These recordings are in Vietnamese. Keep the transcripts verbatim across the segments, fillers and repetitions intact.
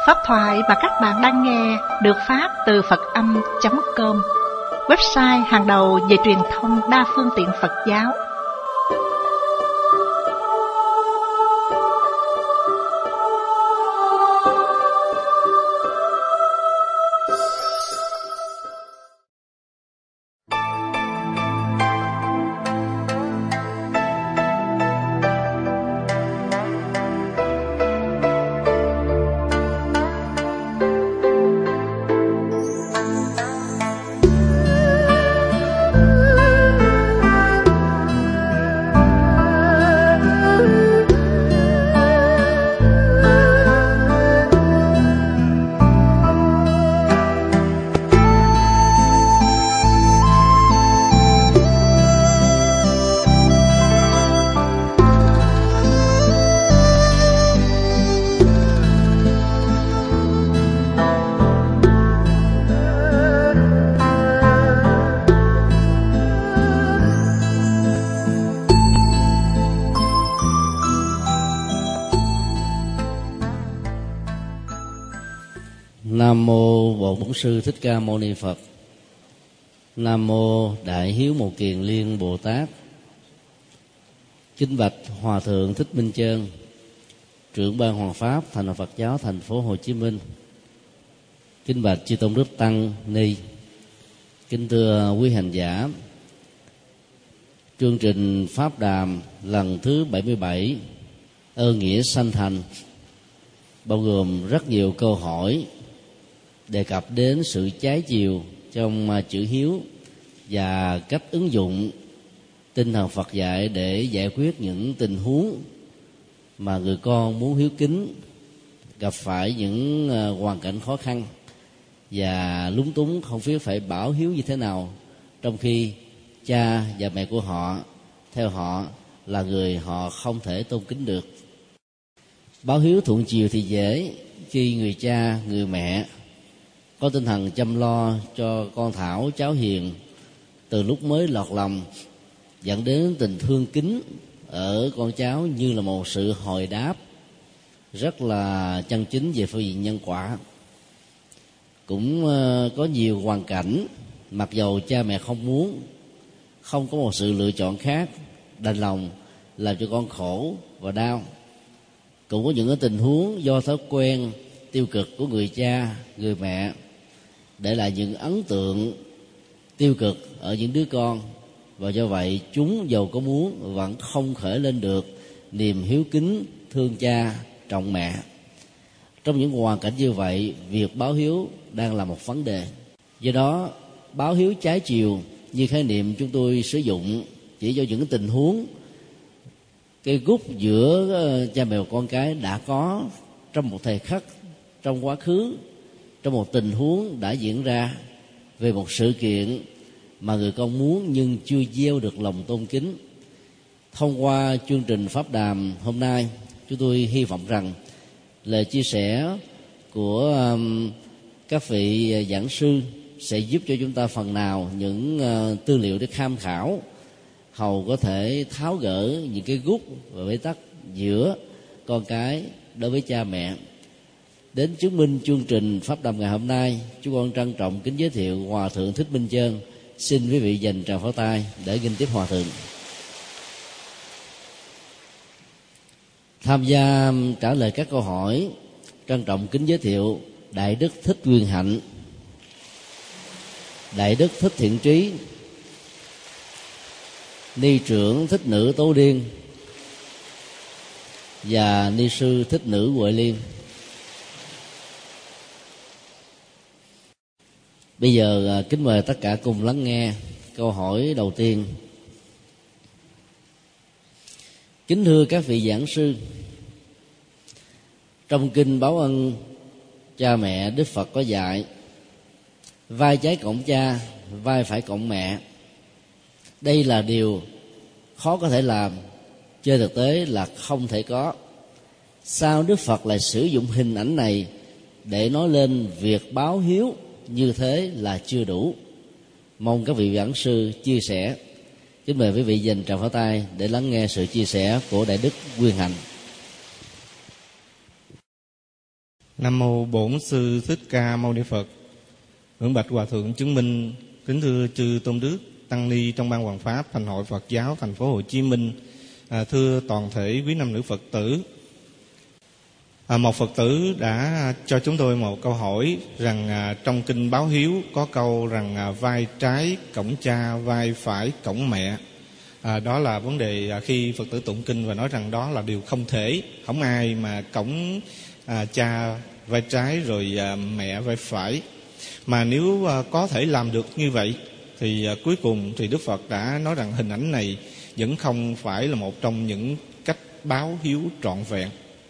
Pháp thoại mà các bạn đang nghe được phát từ Phật âm chấm com, website hàng đầu về truyền thông đa phương tiện Phật giáo. Nam mô Bổn Bổn Sư Thích Ca Mâu Ni Phật. Nam mô Đại Hiếu Một Kiền Liên Bồ Tát. Kính bạch Hòa thượng Thích Minh Chơn, trưởng ban Hoàng pháp Thành đoàn Phật giáo thành phố Hồ Chí Minh. Kính bạch chư tôn đức tăng ni. Kính thưa quý hành giả, chương trình pháp đàm lần thứ bảy mươi bảy ơn nghĩa sanh thành bao gồm rất nhiều câu hỏi đề cập đến sự trái chiều trong chữ hiếu và cách ứng dụng tinh thần Phật dạy để giải quyết những tình huống mà người con muốn hiếu kính gặp phải những hoàn cảnh khó khăn và lúng túng không biết phải bảo hiếu như thế nào, trong khi cha và mẹ của họ theo họ là người họ không thể tôn kính được. Báo hiếu thuận chiều thì dễ khi người cha, người mẹ có tinh thần chăm lo cho con thảo cháu hiền từ lúc mới lọt lòng, dẫn đến tình thương kính ở con cháu như là một sự hồi đáp rất là chân chính về phương diện nhân quả. Cũng có nhiều hoàn cảnh mặc dầu cha mẹ không muốn, không có một sự lựa chọn khác, đành lòng làm cho con khổ và đau. Cũng có những cái tình huống do thói quen tiêu cực của người cha, người mẹ để lại những ấn tượng tiêu cực ở những đứa con, và do vậy chúng dầu có muốn vẫn không khởi lên được niềm hiếu kính thương cha trọng mẹ. Trong những hoàn cảnh như vậy, việc báo hiếu đang là một vấn đề. Do đó, báo hiếu trái chiều như khái niệm chúng tôi sử dụng chỉ cho những tình huống cái gút giữa cha mẹ và con cái đã có trong một thời khắc trong quá khứ, trong một tình huống đã diễn ra về một sự kiện mà người con muốn nhưng chưa gieo được lòng tôn kính. Thông qua chương trình pháp đàm hôm nay, chúng tôi hy vọng rằng lời chia sẻ của um, các vị giảng sư sẽ giúp cho chúng ta phần nào những uh, tư liệu để tham khảo, hầu có thể tháo gỡ những cái gút và bế tắc giữa con cái đối với cha mẹ. Đến chứng minh chương trình pháp đàm ngày hôm nay, chúng con trân trọng kính giới thiệu Hòa thượng Thích Minh Chơn. Xin quý vị dành tràng pháo tay để nghênh tiếp Hòa thượng. Tham gia trả lời các câu hỏi, trân trọng kính giới thiệu Đại Đức Thích Nguyên Hạnh, Đại Đức Thích Thiện Trí, Ni trưởng Thích Nữ Tố Điên và Ni sư Thích Nữ Huệ Liên. Bây giờ kính mời tất cả cùng lắng nghe câu hỏi đầu tiên. Kính thưa các vị giảng sư, trong kinh báo ân cha mẹ, Đức Phật có dạy vai trái cộng cha, vai phải cộng mẹ. Đây là điều khó có thể làm, trên thực tế là không thể có. Sao Đức Phật lại sử dụng hình ảnh này để nói lên việc báo hiếu như thế là chưa đủ? Mong các vị giảng sư chia sẻ. Kính mời quý vị dành tràng pháo tay để lắng nghe sự chia sẻ của Đại Đức Nguyên Hạnh. Nam mô Bổn Sư Thích Ca Mâu Ni Phật. Ngưỡng bạch Hòa thượng chứng minh, kính thưa chư tôn đức, tăng ni trong ban Hoàng pháp Thành hội Phật giáo thành phố Hồ Chí Minh, à, thưa toàn thể quý nam nữ Phật tử. À, một Phật tử đã cho chúng tôi một câu hỏi rằng à, trong kinh Báo Hiếu có câu rằng à, vai trái cổng cha, vai phải cổng mẹ. À, đó là vấn đề à, khi Phật tử tụng kinh và nói rằng đó là điều không thể, không ai mà cổng à, cha vai trái rồi à, mẹ vai phải. Mà nếu à, có thể làm được như vậy thì à, cuối cùng thì Đức Phật đã nói rằng hình ảnh này vẫn không phải là một trong những cách báo hiếu trọn vẹn.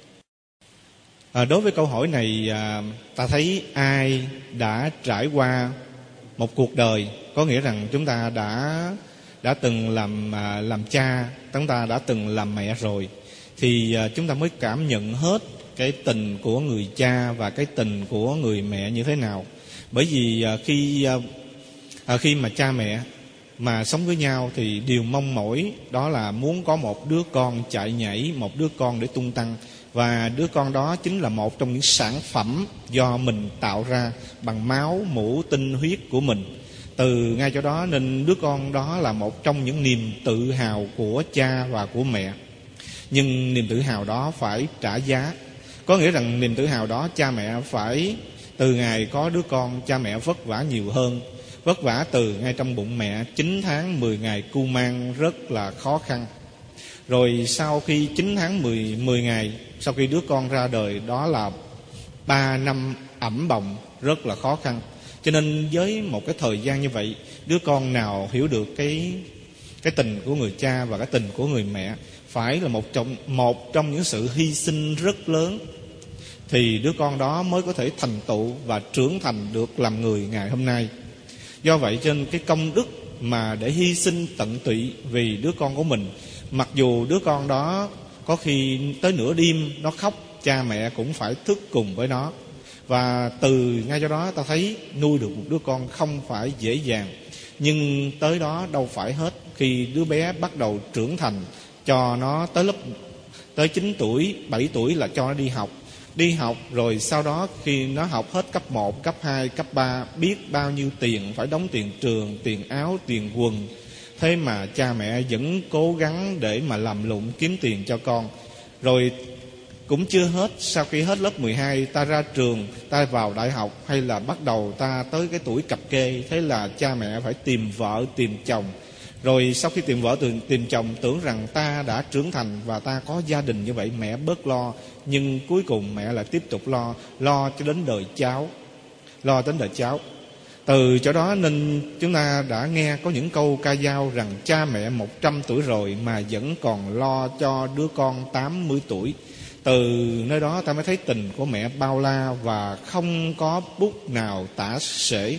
À, đối với câu hỏi này, à, ta thấy ai đã trải qua một cuộc đời, có nghĩa rằng chúng ta đã đã từng làm à, làm cha, chúng ta đã từng làm mẹ rồi, thì à, chúng ta mới cảm nhận hết cái tình của người cha và cái tình của người mẹ như thế nào. Bởi vì à, khi à, à, khi mà cha mẹ mà sống với nhau thì điều mong mỏi đó là muốn có một đứa con chạy nhảy, một đứa con để tung tăng. Và đứa con đó chính là một trong những sản phẩm do mình tạo ra bằng máu, mủ, tinh huyết của mình. Từ ngay chỗ đó nên đứa con đó là một trong những niềm tự hào của cha và của mẹ. Nhưng niềm tự hào đó phải trả giá. Có nghĩa rằng niềm tự hào đó cha mẹ phải, từ ngày có đứa con, cha mẹ vất vả nhiều hơn. Vất vả từ ngay trong bụng mẹ, chín tháng mười ngày cu mang rất là khó khăn. Rồi sau khi chín tháng mười ngày, sau khi đứa con ra đời, đó là ba năm ẵm bồng rất là khó khăn. Cho nên với một cái thời gian như vậy, đứa con nào hiểu được cái cái tình của người cha và cái tình của người mẹ phải là một trong một trong những sự hy sinh rất lớn, thì đứa con đó mới có thể thành tựu và trưởng thành được làm người ngày hôm nay. Do vậy cho nên cái công đức mà để hy sinh tận tụy vì đứa con của mình, mặc dù đứa con đó có khi tới nửa đêm nó khóc, cha mẹ cũng phải thức cùng với nó. Và từ ngay do đó ta thấy nuôi được một đứa con không phải dễ dàng. Nhưng tới đó đâu phải hết. Khi đứa bé bắt đầu trưởng thành, cho nó tới lớp tới chín tuổi, bảy tuổi là cho nó đi học. Đi học rồi sau đó khi nó học hết cấp một, cấp hai, cấp ba, biết bao nhiêu tiền phải đóng tiền trường, tiền áo, tiền quần. Thế mà cha mẹ vẫn cố gắng để mà làm lụng kiếm tiền cho con. Rồi cũng chưa hết, sau khi hết lớp mười hai, ta ra trường, ta vào đại học, hay là bắt đầu ta tới cái tuổi cập kê. Thế là cha mẹ phải tìm vợ, tìm chồng. Rồi sau khi tìm vợ, tìm, tìm chồng, tưởng rằng ta đã trưởng thành và ta có gia đình như vậy, mẹ bớt lo. Nhưng cuối cùng mẹ lại tiếp tục lo, lo cho đến đời cháu. Lo đến đời cháu. Từ chỗ đó nên chúng ta đã nghe có những câu ca dao rằng cha mẹ một trăm tuổi rồi mà vẫn còn lo cho đứa con tám mươi tuổi. Từ nơi đó ta mới thấy tình của mẹ bao la và không có bút nào tả sể.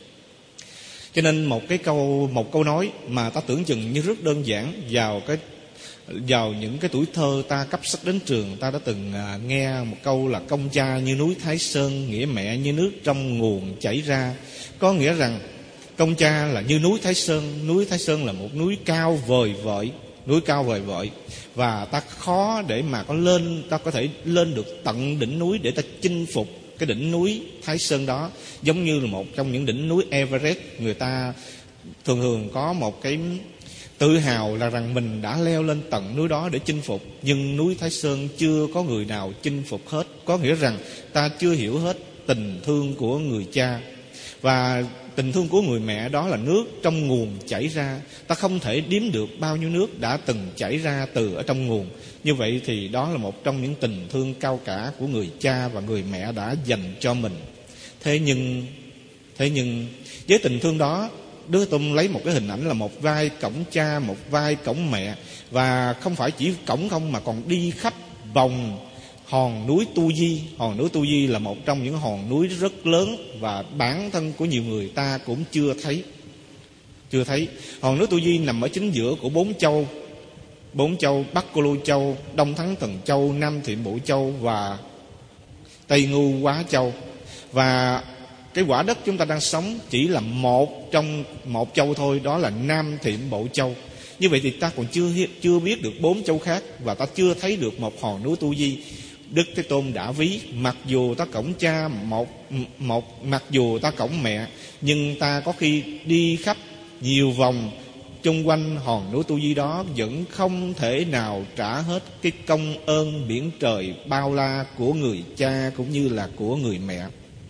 Cho nên một cái câu một câu nói mà ta tưởng chừng như rất đơn giản, vào cái vào những cái tuổi thơ ta cấp sách đến trường, ta đã từng à, nghe một câu là công cha như núi Thái Sơn, nghĩa mẹ như nước trong nguồn chảy ra. Có nghĩa rằng công cha là như núi Thái Sơn. Núi Thái Sơn là một núi cao vời vợi, núi cao vời vợi, và ta khó để mà có lên, ta có thể lên được tận đỉnh núi để ta chinh phục cái đỉnh núi Thái Sơn đó. Giống như là một trong những đỉnh núi Everest, người ta thường thường có một cái tự hào là rằng mình đã leo lên tận núi đó để chinh phục. Nhưng núi Thái Sơn chưa có người nào chinh phục hết. Có nghĩa rằng ta chưa hiểu hết tình thương của người cha. Và tình thương của người mẹ đó là nước trong nguồn chảy ra. Ta không thể đếm được bao nhiêu nước đã từng chảy ra từ ở trong nguồn. Như vậy thì đó là một trong những tình thương cao cả của người cha và người mẹ đã dành cho mình. Thế nhưng Thế nhưng với tình thương đó, Đức Tôn lấy một cái hình ảnh là một vai cổng cha, một vai cổng mẹ. Và không phải chỉ cổng không mà còn đi khắp vòng hòn núi Tu Di. Hòn núi Tu Di là một trong những hòn núi rất lớn và bản thân của nhiều người ta cũng chưa thấy. Chưa thấy. Hòn núi Tu Di nằm ở chính giữa của bốn châu. Bốn châu: Bắc Cô Lô Châu, Đông Thắng Thần Châu, Nam Thiểm Bộ Châu và Tây Ngu Quá Châu. Và cái quả đất chúng ta đang sống chỉ là một trong một châu thôi, đó là Nam Thiểm Bộ Châu. Như vậy thì ta còn chưa chưa biết được bốn châu khác, và ta chưa thấy được một hòn núi Tu Di. Đức Thế Tôn đã ví: mặc dù ta cõng cha một một mặc dù ta cõng mẹ, nhưng ta có khi đi khắp nhiều vòng chung quanh hòn núi Tu Di đó vẫn không thể nào trả hết cái công ơn biển trời bao la của người cha cũng như là của người mẹ.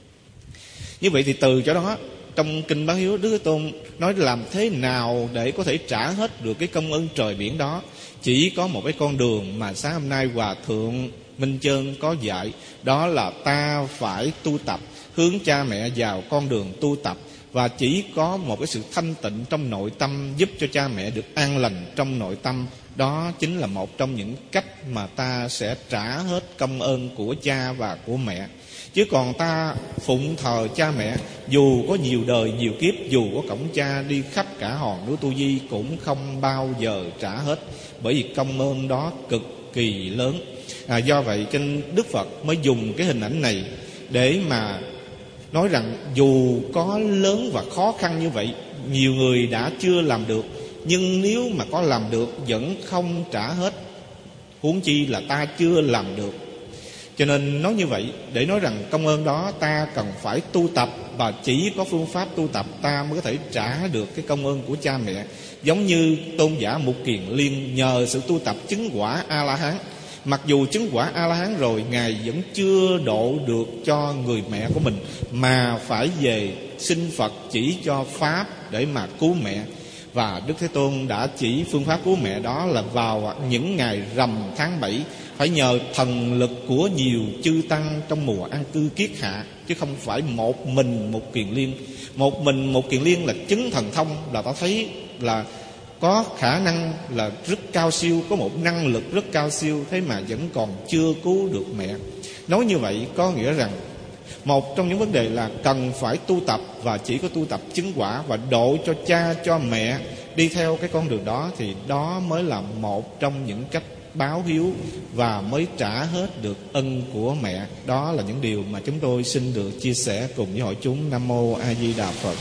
Như vậy thì từ chỗ đó, trong kinh Báo Hiếu, Đức Thế Tôn nói làm thế nào để có thể trả hết được cái công ơn trời biển đó. Chỉ có một cái con đường mà sáng hôm nay Hòa Thượng Minh Chơn có dạy, đó là ta phải tu tập, hướng cha mẹ vào con đường tu tập. Và chỉ có một cái sự thanh tịnh trong nội tâm giúp cho cha mẹ được an lành trong nội tâm. Đó chính là một trong những cách mà ta sẽ trả hết công ơn của cha và của mẹ. Chứ còn ta phụng thờ cha mẹ, dù có nhiều đời nhiều kiếp, dù có cõng cha đi khắp cả hòn núi Tu Di, cũng không bao giờ trả hết, bởi vì công ơn đó cực kỳ lớn. à, Do vậy cho nên Đức Phật mới dùng cái hình ảnh này để mà nói rằng dù có lớn và khó khăn như vậy, nhiều người đã chưa làm được, nhưng nếu mà có làm được vẫn không trả hết, huống chi là ta chưa làm được. Cho nên nói như vậy để nói rằng công ơn đó ta cần phải tu tập, và chỉ có phương pháp tu tập ta mới có thể trả được cái công ơn của cha mẹ. Giống như tôn giả Mục Kiền Liên nhờ sự tu tập chứng quả A-la-hán. Mặc dù chứng quả A-la-hán rồi, Ngài vẫn chưa độ được cho người mẹ của mình, mà phải về xin Phật chỉ cho pháp để mà cứu mẹ. Và Đức Thế Tôn đã chỉ phương pháp cứu mẹ đó là vào những ngày rằm tháng bảy, phải nhờ thần lực của nhiều chư tăng trong mùa an cư kiết hạ, chứ không phải một mình Một Kiền Liên. Một mình Một Kiền Liên là chứng thần thông, là ta thấy là có khả năng là rất cao siêu, có một năng lực rất cao siêu, thế mà vẫn còn chưa cứu được mẹ. Nói như vậy có nghĩa rằng một trong những vấn đề là cần phải tu tập, và chỉ có tu tập chứng quả và độ cho cha cho mẹ đi theo cái con đường đó, thì đó mới là một trong những cách báo hiếu và mới trả hết được ân của mẹ. Đó là những điều mà chúng tôi xin được chia sẻ cùng với hội chúng. Nam Mô A Di Đà Phật.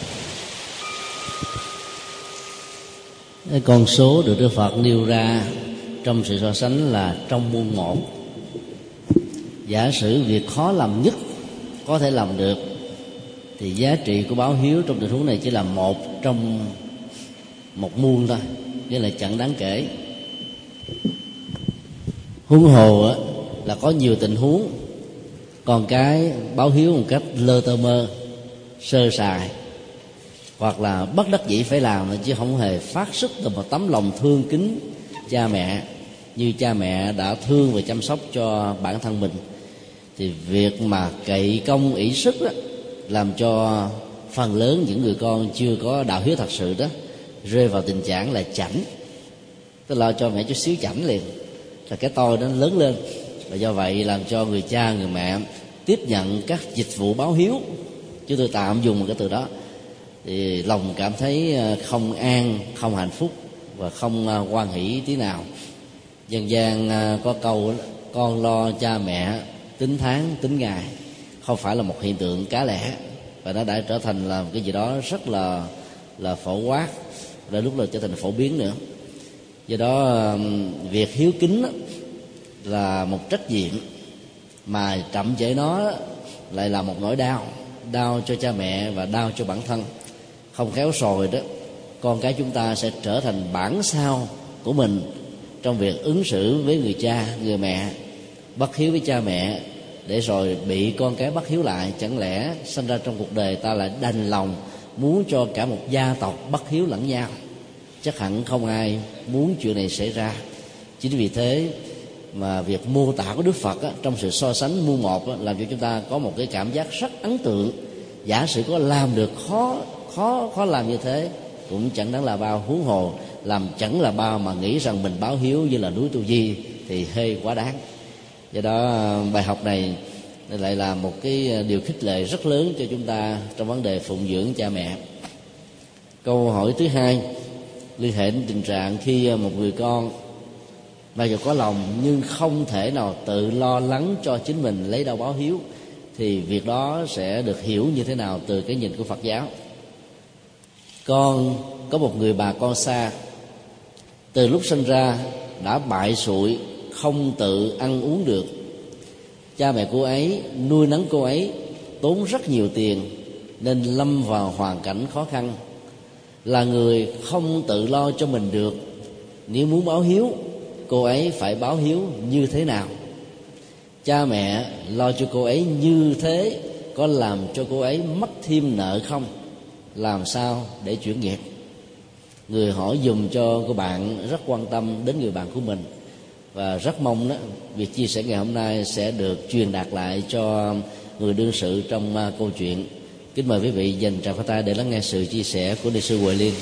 Cái con số được Đức Phật nêu ra trong sự so sánh là trong muôn một. Giả sử việc khó làm nhất có thể làm được, thì giá trị của báo hiếu trong tình huống này chỉ là một trong một muôn thôi, nghĩa là chẳng đáng kể. Huống hồ là có nhiều tình huống con cái báo hiếu một cách lơ tơ mơ, sơ sài, hoặc là bất đắc dĩ phải làm, chứ không hề phát xuất từ một tấm lòng thương kính cha mẹ như cha mẹ đã thương và chăm sóc cho bản thân mình. Thì việc mà cậy công ỷ sức đó, làm cho phần lớn những người con chưa có đạo hiếu thật sự đó rơi vào tình trạng là chảnh, tức là cho mẹ chút xíu chảnh liền, là cái tôi nó lớn lên. Và do vậy làm cho người cha người mẹ tiếp nhận các dịch vụ báo hiếu, chứ tôi tạm dùng một cái từ đó, thì lòng cảm thấy không an, không hạnh phúc và không hoan hỷ tí nào. Dân gian có câu con lo cha mẹ tính tháng tính ngày, không phải là một hiện tượng cá lẻ, và nó đã trở thành là một cái gì đó rất là là phổ quát, đến lúc là trở thành phổ biến nữa. Do đó việc hiếu kính là một trách nhiệm, mà chậm trễ nó lại là một nỗi đau, đau cho cha mẹ và đau cho bản thân. Không khéo rồi đó, con cái chúng ta sẽ trở thành bản sao của mình trong việc ứng xử với người cha, người mẹ, bất hiếu với cha mẹ, để rồi bị con cái bất hiếu lại. Chẳng lẽ sinh ra trong cuộc đời ta lại đành lòng muốn cho cả một gia tộc bất hiếu lẫn nhau? Chắc hẳn không ai muốn chuyện này xảy ra. Chính vì thế mà việc mô tả của Đức Phật á, trong sự so sánh muôn một á, làm cho chúng ta có một cái cảm giác rất ấn tượng. Giả sử có làm được khó khó khó làm như thế cũng chẳng đáng là bao, huống hồ làm chẳng là bao mà nghĩ rằng mình báo hiếu như là núi Tu Di thì hơi quá đáng. Do đó bài học này lại là một cái điều khích lệ rất lớn cho chúng ta trong vấn đề phụng dưỡng cha mẹ. Câu hỏi thứ hai liên hệ đến tình trạng khi một người con mặc dù có lòng nhưng không thể nào tự lo lắng cho chính mình lấy đâu báo hiếu, thì việc đó sẽ được hiểu như thế nào từ cái nhìn của Phật giáo. Con có một người bà con xa, từ lúc sinh ra đã bại sụi, không tự ăn uống được, Cha mẹ cô ấy nuôi nấng cô ấy tốn rất nhiều tiền nên lâm vào hoàn cảnh khó khăn. Là người không tự lo cho mình được, nếu muốn báo hiếu, cô ấy phải báo hiếu như thế nào? Cha mẹ lo cho cô ấy như thế có làm cho cô ấy mất thêm nợ không? Làm sao để chuyển nghiệp? Người hỏi dùm cho cô bạn rất quan tâm đến người bạn của mình, và rất mong đó việc chia sẻ ngày hôm nay sẽ được truyền đạt lại cho người đương sự trong uh, câu chuyện. Kính mời quý vị dành tràng pháo tay để lắng nghe sự chia sẻ của ni sư Huệ Liên.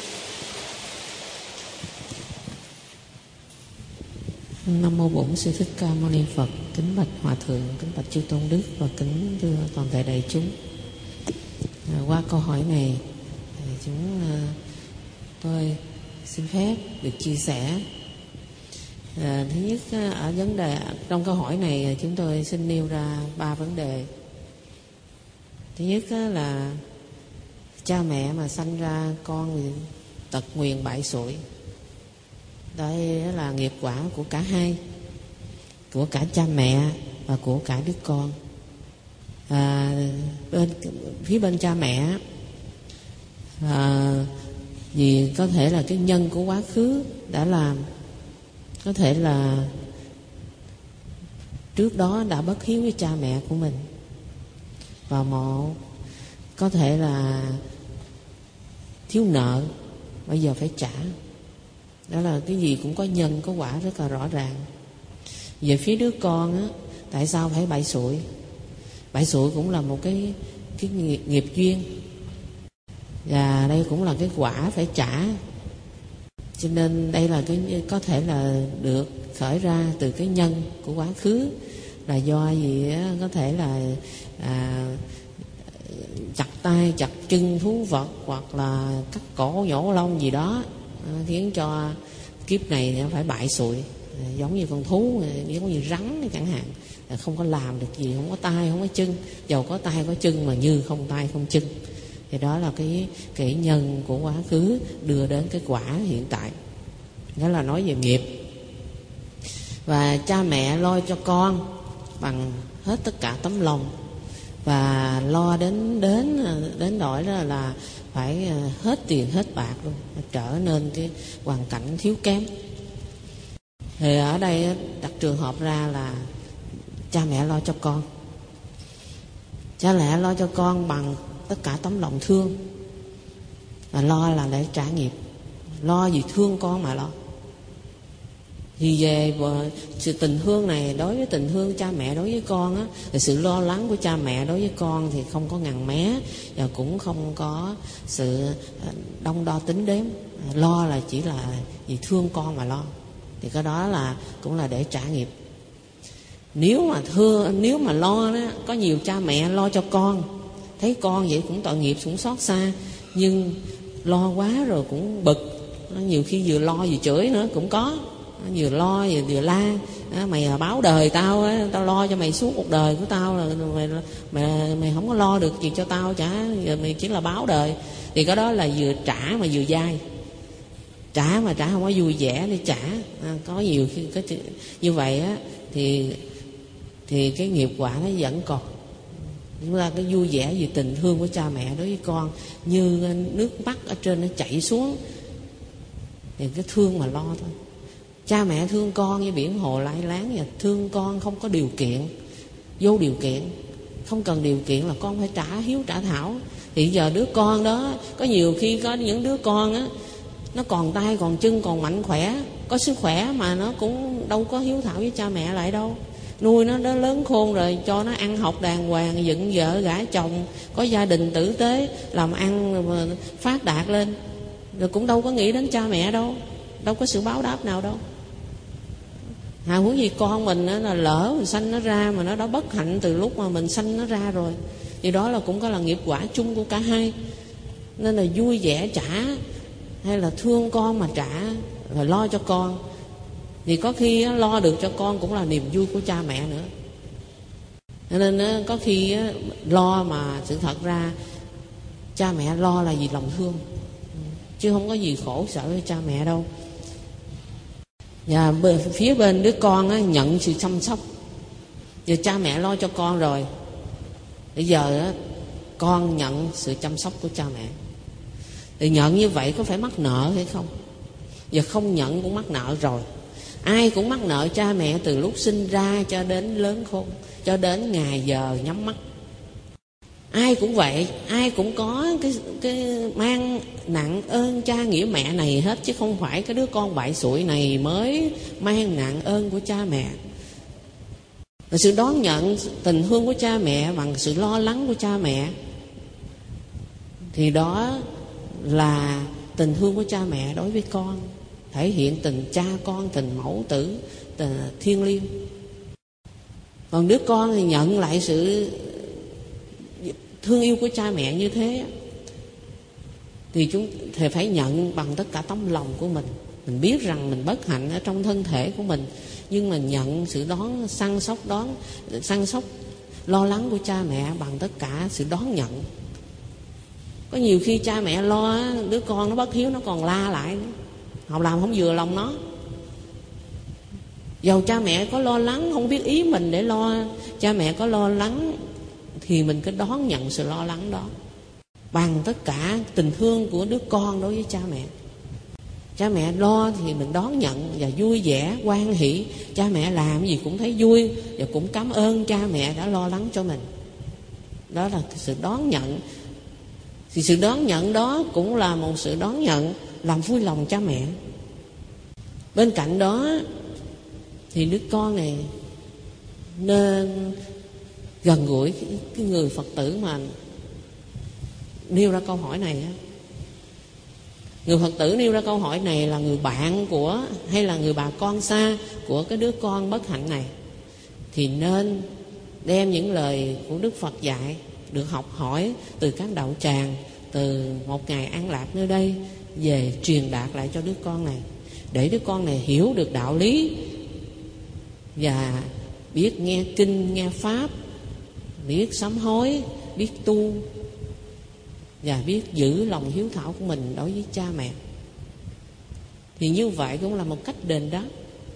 Nam mô Bổn Sư Thích Ca Mâu Ni Phật. Kính bạch Hòa thượng, kính bạch chư tôn đức và kính thưa toàn thể đại chúng. À, qua câu hỏi này, chúng à, tôi xin phép được chia sẻ. À, thứ nhất, ở vấn đề trong câu hỏi này chúng tôi xin nêu ra ba vấn đề. Thứ nhất là cha mẹ mà sanh ra con thì tật nguyền bại sủi. Đây là nghiệp quả của cả hai, của cả cha mẹ và của cả đứa con. À, bên phía bên cha mẹ, à, vì có thể là cái nhân của quá khứ đã làm, có thể là trước đó đã bất hiếu với cha mẹ của mình, và một có thể là thiếu nợ, bây giờ phải trả. Đó là cái gì cũng có nhân có quả rất là rõ ràng. Về phía đứa con á, tại sao phải bại sụi? Bại sụi cũng là một cái cái nghiệp, nghiệp duyên, và đây cũng là cái quả phải trả. Cho nên đây là cái có thể là được khởi ra từ cái nhân của quá khứ, là do gì á, có thể là à, chặt tay chặt chân thú vật, hoặc là cắt cổ nhổ lông gì đó, à, khiến cho kiếp này nó phải bại sụi, à, giống như con thú, giống như rắn chẳng hạn, à, không có làm được gì, không có tay không có chân, dầu có tay có chân mà như không tay không chân. Thì đó là cái cái nhân của quá khứ đưa đến cái quả hiện tại. Đó là nói về nghiệp. Và cha mẹ lo cho con bằng hết tất cả tấm lòng, và lo đến đến đến nỗi đó là phải hết tiền hết bạc luôn, trở nên cái hoàn cảnh thiếu kém. Thì ở đây đặt trường hợp ra là cha mẹ lo cho con, cha mẹ lo cho con bằng tất cả tấm lòng thương, và lo là để trả nghiệp, lo vì thương con mà lo. Thì về sự tình thương này, đối với tình thương cha mẹ đối với con á, thì sự lo lắng của cha mẹ đối với con thì không có ngần mé, và cũng không có sự đong đo tính đếm. Lo là chỉ là vì thương con mà lo, thì cái đó là cũng là để trả nghiệp. Nếu mà thương, nếu mà lo đó, có nhiều cha mẹ lo cho con, thấy con vậy cũng tội nghiệp, cũng xót xa, nhưng lo quá rồi cũng bực, nhiều khi vừa lo vừa chửi nữa cũng có, vừa lo vừa, vừa la, mày là báo đời tao, tao lo cho mày suốt cuộc đời của tao, là mày, mày, mày không có lo được gì cho tao chả, giờ mày chỉ là báo đời. Thì cái đó là vừa trả mà vừa dai, trả mà trả không có vui vẻ để trả. À, có nhiều khi cái như vậy á, thì thì cái nghiệp quả nó vẫn còn. Chúng ta cái vui vẻ vì tình thương của cha mẹ đối với con, như nước mắt ở trên nó chảy xuống, thì cái thương mà lo thôi. Cha mẹ thương con như biển hồ lai láng, và thương con không có điều kiện, vô điều kiện, không cần điều kiện là con phải trả hiếu trả thảo. Thì giờ đứa con đó, có nhiều khi có những đứa con á, nó còn tay còn chân còn mạnh khỏe, có sức khỏe mà nó cũng đâu có hiếu thảo với cha mẹ lại đâu. Nuôi nó nó lớn khôn rồi, cho nó ăn học đàng hoàng, dựng vợ gả chồng, có gia đình tử tế, làm ăn mà phát đạt lên, rồi cũng đâu có nghĩ đến cha mẹ đâu, đâu có sự báo đáp nào đâu. Hà huống gì con mình á, là lỡ mình sanh nó ra mà nó đã bất hạnh từ lúc mà mình sanh nó ra rồi, thì đó là cũng có là nghiệp quả chung của cả hai. Nên là vui vẻ trả, hay là thương con mà trả, rồi lo cho con, thì có khi á, lo được cho con cũng là niềm vui của cha mẹ nữa. Nên á, có khi á, lo mà sự thật ra cha mẹ lo là vì lòng thương, chứ không có gì khổ sở với cha mẹ đâu. Và phía bên đứa con á, nhận sự chăm sóc, Giờ cha mẹ lo cho con rồi, bây giờ á, con nhận sự chăm sóc của cha mẹ. Thì nhận như vậy có phải mắc nợ hay không? Giờ không nhận cũng mắc nợ rồi. Ai cũng mắc nợ cha mẹ từ lúc sinh ra cho đến lớn khôn, cho đến ngày giờ nhắm mắt. Ai cũng vậy, ai cũng có cái, cái mang nặng ơn cha nghĩa mẹ này hết, chứ không phải cái đứa con bại sụi này mới mang nặng ơn của cha mẹ. Và sự đón nhận tình thương của cha mẹ bằng sự lo lắng của cha mẹ, thì đó là tình thương của cha mẹ đối với con, thể hiện tình cha con, tình mẫu tử, tình thiêng liêng. Còn đứa con thì nhận lại sự thương yêu của cha mẹ như thế, thì chúng thì phải nhận bằng tất cả tấm lòng của mình. Mình biết rằng mình bất hạnh ở trong thân thể của mình, nhưng mà nhận sự đón săn sóc đón săn sóc lo lắng của cha mẹ bằng tất cả sự đón nhận. Có nhiều khi cha mẹ lo đứa con nó bất hiếu, nó còn la lại nữa, họ làm không vừa lòng nó. Dầu cha mẹ có lo lắng không biết ý mình để lo, cha mẹ có lo lắng thì mình cứ đón nhận sự lo lắng đó bằng tất cả tình thương của đứa con đối với cha mẹ. Cha mẹ lo thì mình đón nhận và vui vẻ, hoan hỷ. Cha mẹ làm gì cũng thấy vui, và cũng cảm ơn cha mẹ đã lo lắng cho mình. Đó là sự đón nhận. Thì sự đón nhận đó cũng là một sự đón nhận làm vui lòng cha mẹ. Bên cạnh đó thì đứa con này nên gần gũi cái, cái người Phật tử mà nêu ra câu hỏi này á. Người Phật tử nêu ra câu hỏi này là người bạn của hay là người bà con xa của cái đứa con bất hạnh này, thì nên đem những lời của Đức Phật dạy được học hỏi từ các đạo tràng, từ một ngày an lạc nơi đây về truyền đạt lại cho đứa con này, để đứa con này hiểu được đạo lý và biết nghe kinh, nghe pháp, biết sám hối, biết tu, và biết giữ lòng hiếu thảo của mình đối với cha mẹ. Thì như vậy cũng là một cách đền đáp.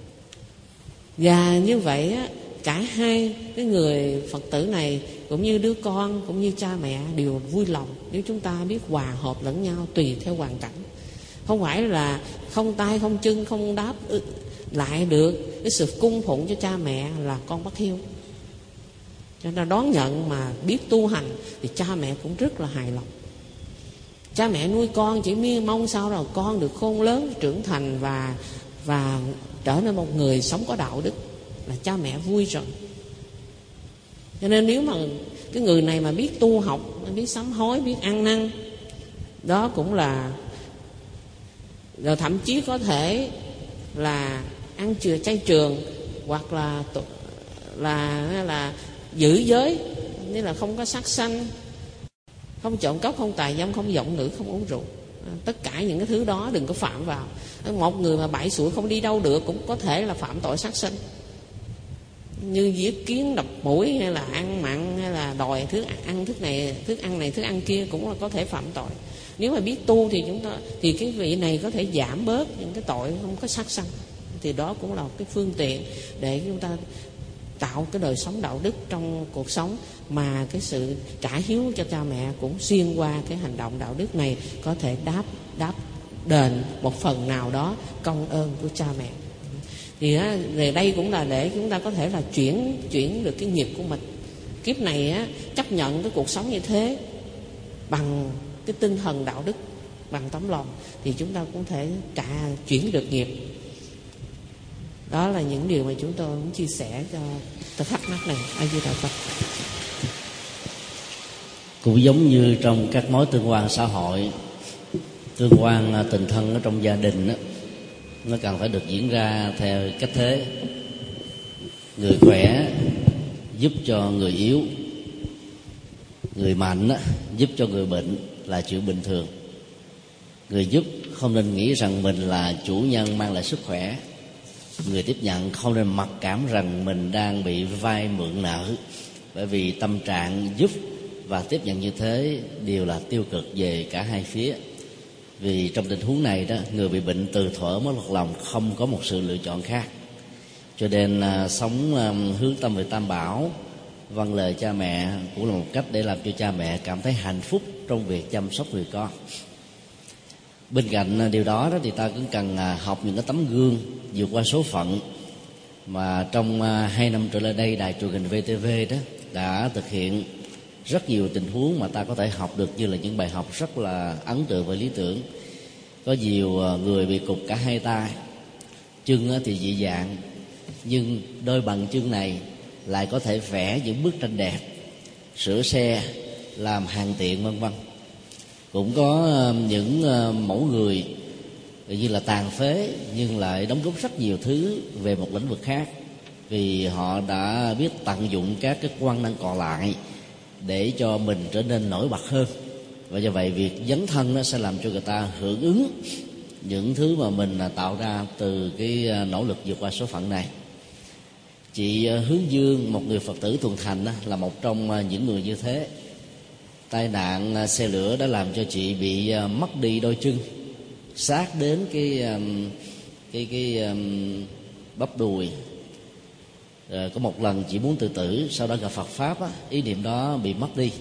Và như vậy cả hai cái người Phật tử này cũng như đứa con cũng như cha mẹ đều vui lòng nếu chúng ta biết hòa hợp lẫn nhau tùy theo hoàn cảnh. Không phải là không tay không chân không đáp lại được cái sự cung phụng cho cha mẹ là con bất hiếu. Cho nên đón nhận mà biết tu hành thì cha mẹ cũng rất là hài lòng. Cha mẹ nuôi con chỉ mong sao rồi con được khôn lớn, trưởng thành và và trở nên một người sống có đạo đức là cha mẹ vui rồi. Cho nên nếu mà cái người này mà biết tu học, biết sám hối, biết ăn năn, đó cũng là, rồi thậm chí có thể là ăn chừa chay trường, hoặc là là là giữ giới, như là không có sát sanh, không trộm cắp, không tà dâm, không giọng ngữ, không uống rượu. Tất cả những cái thứ đó đừng có phạm vào. Một người mà bại sụi không đi đâu được cũng có thể là phạm tội sát sinh, như giết kiến, đập mũi, hay là ăn mặn, hay là đòi thức ăn thức này thức ăn này thức ăn kia, cũng là có thể phạm tội. Nếu mà biết tu thì chúng ta thì cái vị này có thể giảm bớt những cái tội không có sát sanh. Thì đó cũng là một cái phương tiện để chúng ta tạo cái đời sống đạo đức trong cuộc sống, mà cái sự trả hiếu cho cha mẹ cũng xuyên qua cái hành động đạo đức này có thể đáp đáp đền một phần nào đó công ơn của cha mẹ. Thì á, về đây cũng là để chúng ta có thể là chuyển chuyển được cái nghiệp của mình. Kiếp này á, chấp nhận cái cuộc sống như thế bằng cái tinh thần đạo đức, bằng tấm lòng, thì chúng ta cũng thể trả chuyển được nghiệp. Đó là những điều mà chúng tôi muốn chia sẻ cho tôi thắc mắc này. A Di Đà Phật. Cũng giống như trong các mối tương quan xã hội, tương quan tình thân ở trong gia đình đó, nó cần phải được diễn ra theo cách thế: người khỏe giúp cho người yếu, người mạnh đó, giúp cho người bệnh là chuyện bình thường. Người giúp không nên nghĩ rằng mình là chủ nhân mang lại sức khỏe. Người tiếp nhận không nên mặc cảm rằng mình đang bị vay mượn nợ, bởi vì tâm trạng giúp và tiếp nhận như thế đều là tiêu cực về cả hai phía. Vì trong tình huống này đó, người bị bệnh từ thuở mới một lòng không có một sự lựa chọn khác. Cho nên à, sống à, hướng tâm về Tam Bảo, vâng lời cha mẹ cũng là một cách để làm cho cha mẹ cảm thấy hạnh phúc trong việc chăm sóc người con. Bên cạnh điều đó, đó thì ta cũng cần học những cái tấm gương vượt qua số phận mà trong hai năm trở lại đây đài truyền hình vê tê vê đó đã thực hiện rất nhiều tình huống mà ta có thể học được, như là những bài học rất là ấn tượng và lý tưởng. Có nhiều người bị cụt cả hai tay, chân thì dị dạng, nhưng đôi bằng chân này lại có thể vẽ những bức tranh đẹp, sửa xe, làm hàng tiện vân vân. Cũng có những mẫu người như là tàn phế nhưng lại đóng góp rất nhiều thứ về một lĩnh vực khác, vì họ đã biết tận dụng các cái quan năng còn lại để cho mình trở nên nổi bật hơn. Và do vậy việc dấn thân nó sẽ làm cho người ta hưởng ứng những thứ mà mình tạo ra từ cái nỗ lực vượt qua số phận này. Chị Hướng Dương, một người Phật tử thuần thành, là một trong những người như thế. Tai nạn xe lửa đã làm cho chị bị mất đi đôi chân, sát đến cái cái cái bắp đùi. Rồi có một lần chị muốn tự tử, sau đó gặp Phật pháp á, ý niệm đó bị mất đi,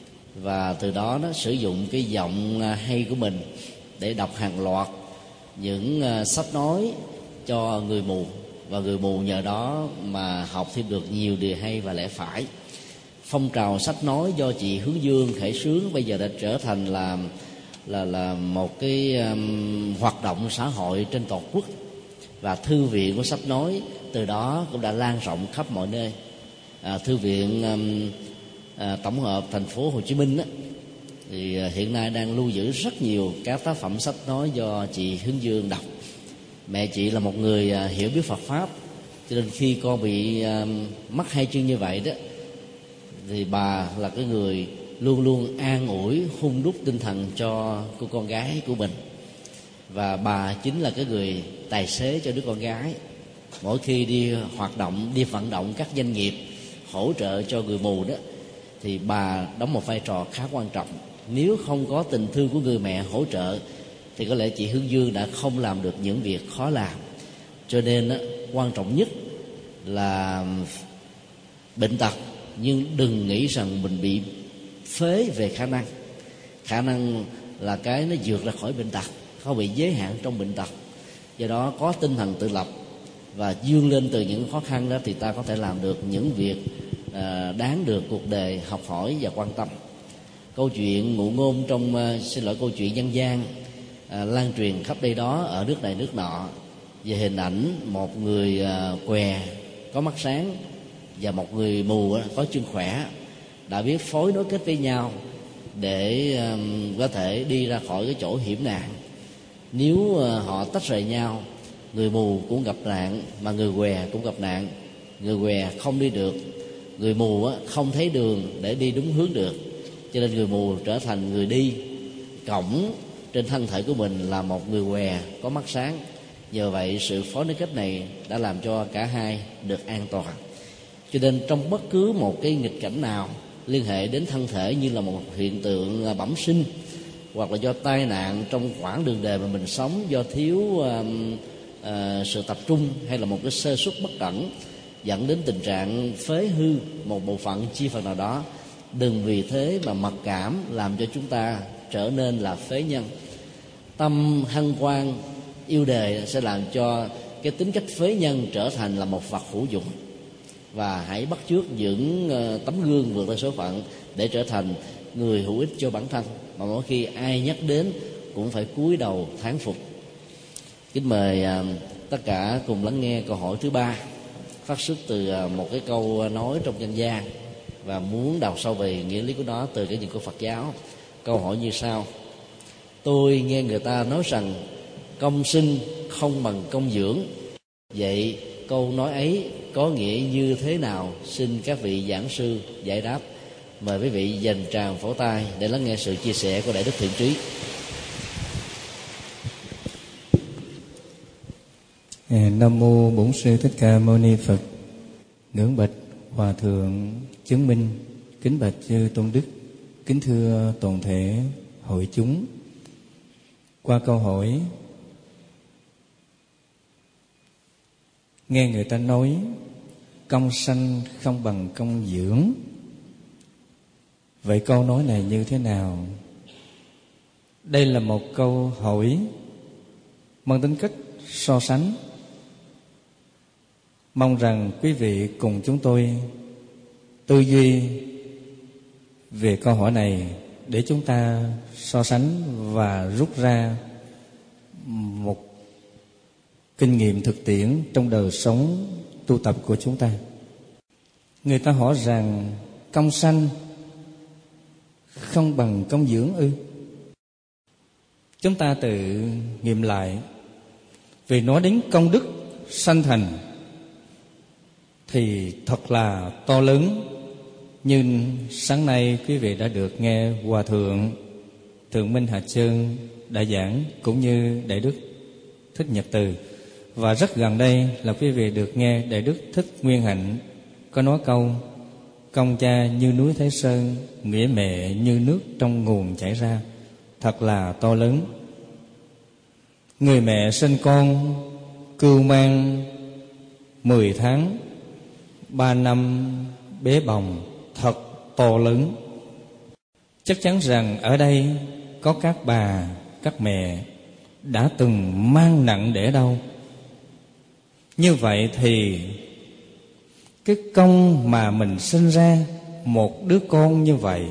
và từ đó nó sử dụng cái giọng hay của mình để đọc hàng loạt những sách nói cho người mù, và người mù nhờ đó mà học thêm được nhiều điều hay và lẽ phải. Phong trào sách nói do chị Hướng Dương khởi xướng bây giờ đã trở thành là là là một cái um, hoạt động xã hội trên toàn quốc, và thư viện của sách nói từ đó cũng đã lan rộng khắp mọi nơi. À, thư viện um, à, tổng hợp thành phố Hồ Chí Minh á, thì à, hiện nay đang lưu giữ rất nhiều các tác phẩm sách nói do chị Hướng Dương đọc. Mẹ chị là một người à, hiểu biết Phật pháp, cho nên khi con bị à, mất hai chân như vậy đó, thì bà là cái người luôn luôn an ủi, hung đúc tinh thần cho cô con gái của mình. Và bà chính là cái người tài xế cho đứa con gái. Mỗi khi đi hoạt động, đi vận động các doanh nghiệp hỗ trợ cho người mù đó, thì bà đóng một vai trò khá quan trọng. Nếu không có tình thương của người mẹ hỗ trợ thì có lẽ chị Hướng Dương đã không làm được những việc khó làm. Cho nên đó, quan trọng nhất là bệnh tật, nhưng đừng nghĩ rằng mình bị phế về khả năng. Khả năng là cái nó vượt ra khỏi bệnh tật, không bị giới hạn trong bệnh tật. Do đó có tinh thần tự lập và vươn lên từ những khó khăn đó, thì ta có thể làm được những việc à, đáng được cuộc đời học hỏi và quan tâm. Câu chuyện ngụ ngôn trong uh, xin lỗi câu chuyện dân gian à, lan truyền khắp đây đó ở nước này nước nọ về hình ảnh một người uh, què có mắt sáng và một người mù có chân khỏe đã biết phối nối kết với nhau để um, có thể đi ra khỏi cái chỗ hiểm nạn. Nếu uh, họ tách rời nhau, người mù cũng gặp nạn mà người què cũng gặp nạn. Người què không đi được, người mù uh, không thấy đường để đi đúng hướng được, cho nên người mù trở thành người đi. Cổng trên thân thể của mình là một người què có mắt sáng. Nhờ vậy sự phối nối kết này đã làm cho cả hai được an toàn. Cho nên trong bất cứ một cái nghịch cảnh nào liên hệ đến thân thể, như là một hiện tượng bẩm sinh, hoặc là do tai nạn trong quãng đường đời mà mình sống, do thiếu uh, uh, sự tập trung, hay là một cái sơ suất bất cẩn dẫn đến tình trạng phế hư một bộ phận chi phần nào đó, đừng vì thế mà mặc cảm làm cho chúng ta trở nên là phế nhân. Tâm hân hoan yêu đời sẽ làm cho cái tính cách phế nhân trở thành là một vật hữu dụng. Và hãy bắt chước những tấm gương vượt qua số phận để trở thành người hữu ích cho bản thân, mà mỗi khi ai nhắc đến cũng phải cúi đầu thán phục. Kính mời tất cả cùng lắng nghe câu hỏi thứ ba, phát xuất từ một cái câu nói trong dân gian, và muốn đào sâu về nghĩa lý của nó từ cái nhìn của Phật giáo. Câu hỏi như sau: tôi nghe người ta nói rằng công sinh không bằng công dưỡng, vậy câu nói ấy có nghĩa như thế nào? Xin các vị giảng sư giải đáp. Mời quý vị dành tràng phổ tai để lắng nghe sự chia sẻ của Đại Đức Thiện Trí. Nam mô Bổn Sư Thích Ca Mâu Ni Phật. Ngưỡng bạch Hòa thượng chứng minh, kính bạch chư tôn đức, kính thưa toàn thể hội chúng. Qua câu hỏi nghe người ta nói công sanh không bằng công dưỡng. Vậy câu nói này như thế nào? Đây là một câu hỏi mang tính cách so sánh. Mong rằng quý vị cùng chúng tôi tư duy về câu hỏi này để chúng ta so sánh và rút ra một kinh nghiệm thực tiễn trong đời sống tu tập của chúng ta. Người ta hỏi rằng công sanh không bằng công dưỡng ư? Chúng ta tự nghiệm lại. Vì nói đến công đức sanh thành thì thật là to lớn. Như sáng nay quý vị đã được nghe Hòa Thượng Thượng Minh Hà Chương đã giảng, cũng như Đại Đức Thích Nhật Từ. Và rất gần đây là quý vị được nghe Đại Đức Thích Nguyên Hạnh có nói câu công cha như núi Thái Sơn, nghĩa mẹ như nước trong nguồn chảy ra. Thật là to lớn. Người mẹ sinh con cưu mang mười tháng, ba năm bế bồng, thật to lớn. Chắc chắn rằng ở đây có các bà, các mẹ đã từng mang nặng đẻ đau. Như vậy thì cái công mà mình sinh ra một đứa con như vậy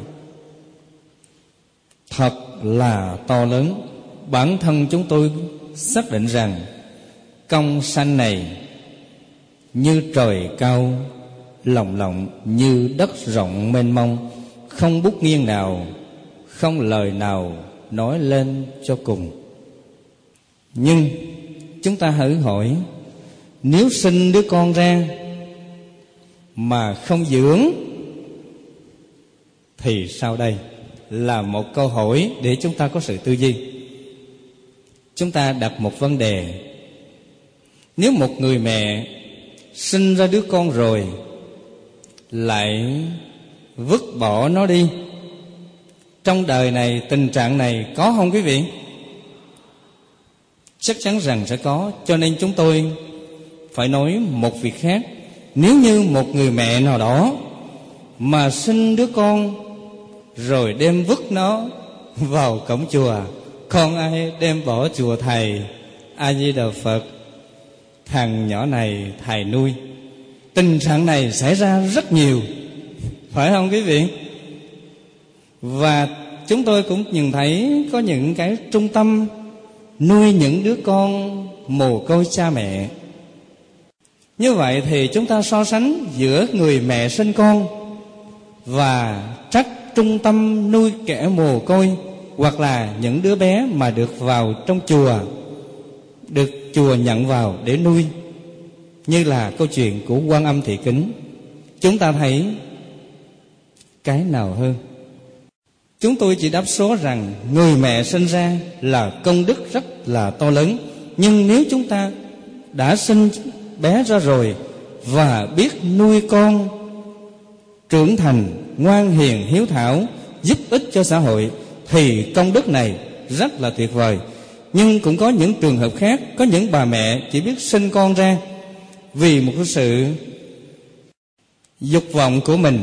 thật là to lớn. Bản thân chúng tôi xác định rằng công sanh này như trời cao lồng lộng, như đất rộng mênh mông, không bút nghiêng nào, không lời nào nói lên cho cùng. Nhưng chúng ta thử hỏi, nếu sinh đứa con ra mà không dưỡng thì sao đây? Là một câu hỏi để chúng ta có sự tư duy. Chúng ta đặt một vấn đề. Nếu một người mẹ sinh ra đứa con rồi lại vứt bỏ nó đi, trong đời này tình trạng này có không quý vị? Chắc chắn rằng sẽ có. Cho nên chúng tôi phải nói một việc khác. Nếu như một người mẹ nào đó mà sinh đứa con rồi đem vứt nó vào cổng chùa, con ai đem bỏ chùa thầy, A Di Đà Phật, thằng nhỏ này thầy nuôi. Tình trạng này xảy ra rất nhiều, phải không quý vị? Và chúng tôi cũng nhìn thấy có những cái trung tâm nuôi những đứa con mồ côi cha mẹ. Như vậy thì chúng ta so sánh giữa người mẹ sinh con và trách trung tâm nuôi kẻ mồ côi, hoặc là những đứa bé mà được vào trong chùa, được chùa nhận vào để nuôi, như là câu chuyện của Quan Âm Thị Kính. Chúng ta thấy cái nào hơn? Chúng tôi chỉ đáp số rằng người mẹ sinh ra là công đức rất là to lớn. Nhưng nếu chúng ta đã sinh bé ra rồi và biết nuôi con trưởng thành, ngoan hiền, hiếu thảo, giúp ích cho xã hội, thì công đức này rất là tuyệt vời. Nhưng cũng có những trường hợp khác, có những bà mẹ chỉ biết sinh con ra vì một sự dục vọng của mình,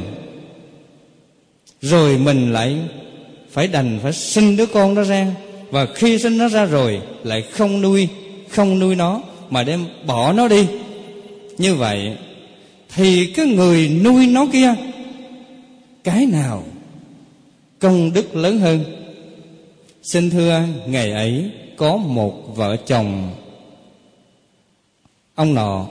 rồi mình lại phải đành phải sinh đứa con đó ra, và khi sinh nó ra rồi lại không nuôi, không nuôi nó mà đem bỏ nó đi. Như vậy thì cái người nuôi nó kia, cái nào công đức lớn hơn? Xin thưa, ngày ấy có một vợ chồng, ông nọ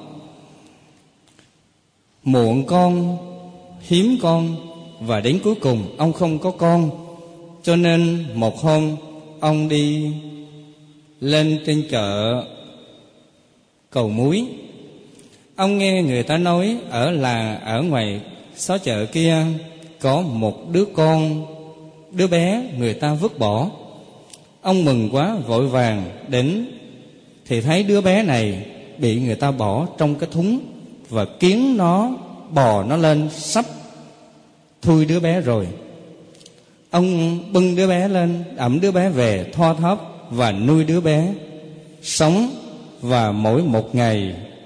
muộn con, hiếm con, và đến cuối cùng ông không có con. Cho nên một hôm ông đi lên trên chợ Cầu Muối. Ông nghe người ta nói ở là ở ngoài xó chợ kia có một đứa con, đứa bé người ta vứt bỏ. Ông mừng quá, vội vàng đến thì thấy đứa bé này bị người ta bỏ trong cái thúng, và kiến nó bò nó lên sắp thui đứa bé rồi. Ông bưng đứa bé lên, ẵm đứa bé về thoa thóp và nuôi đứa bé sống. Và mỗi một ngày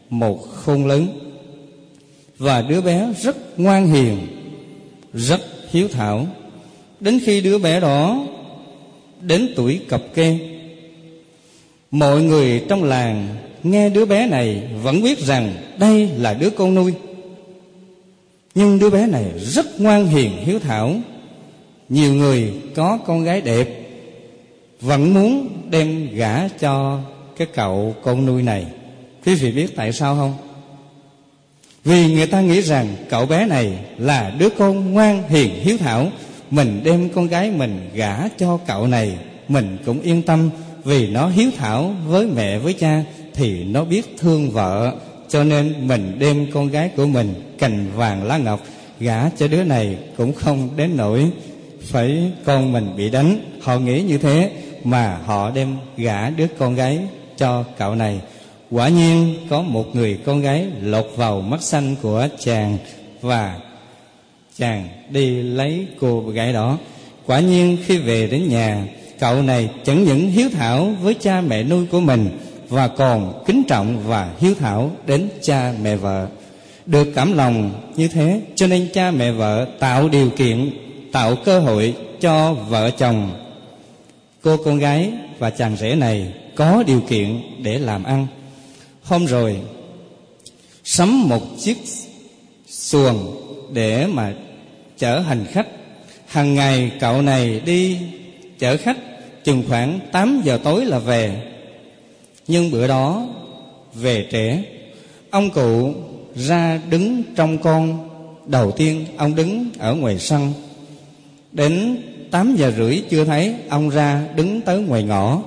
một khôn lớn. Và đứa bé rất ngoan hiền, rất hiếu thảo. Đến khi đứa bé đó đến tuổi cập kê, mọi người trong làng nghe đứa bé này vẫn biết rằng đây là đứa con nuôi. Nhưng đứa bé này rất ngoan hiền hiếu thảo. Nhiều người có con gái đẹp vẫn muốn đem gả cho cái cậu con nuôi này. Quý vị biết tại sao không? Vì người ta nghĩ rằng cậu bé này là đứa con ngoan hiền hiếu thảo, mình đem con gái mình gả cho cậu này mình cũng yên tâm, vì nó hiếu thảo với mẹ với cha thì nó biết thương vợ, cho nên mình đem con gái của mình cành vàng lá ngọc gả cho đứa này cũng không đến nỗi phải con mình bị đánh. Họ nghĩ như thế mà họ đem gả đứa con gái cho cậu này. Quả nhiên có một người con gái lọt vào mắt xanh của chàng, và chàng đi lấy cô gái đó. Quả nhiên khi về đến nhà, cậu này chẳng những hiếu thảo với cha mẹ nuôi của mình, và còn kính trọng và hiếu thảo đến cha mẹ vợ. Được cảm lòng như thế, cho nên cha mẹ vợ tạo điều kiện, tạo cơ hội cho vợ chồng cô con gái và chàng rể này có điều kiện để làm ăn. Hôm rồi sắm một chiếc xuồng để mà chở hành khách. Hàng ngày cậu này đi chở khách, chừng khoảng tám giờ tối là về. Nhưng bữa đó về trễ, ông cụ ra đứng trong con. Đầu tiên ông đứng ở ngoài sân, đến tám giờ rưỡi chưa thấy, ông ra đứng tới ngoài ngõ.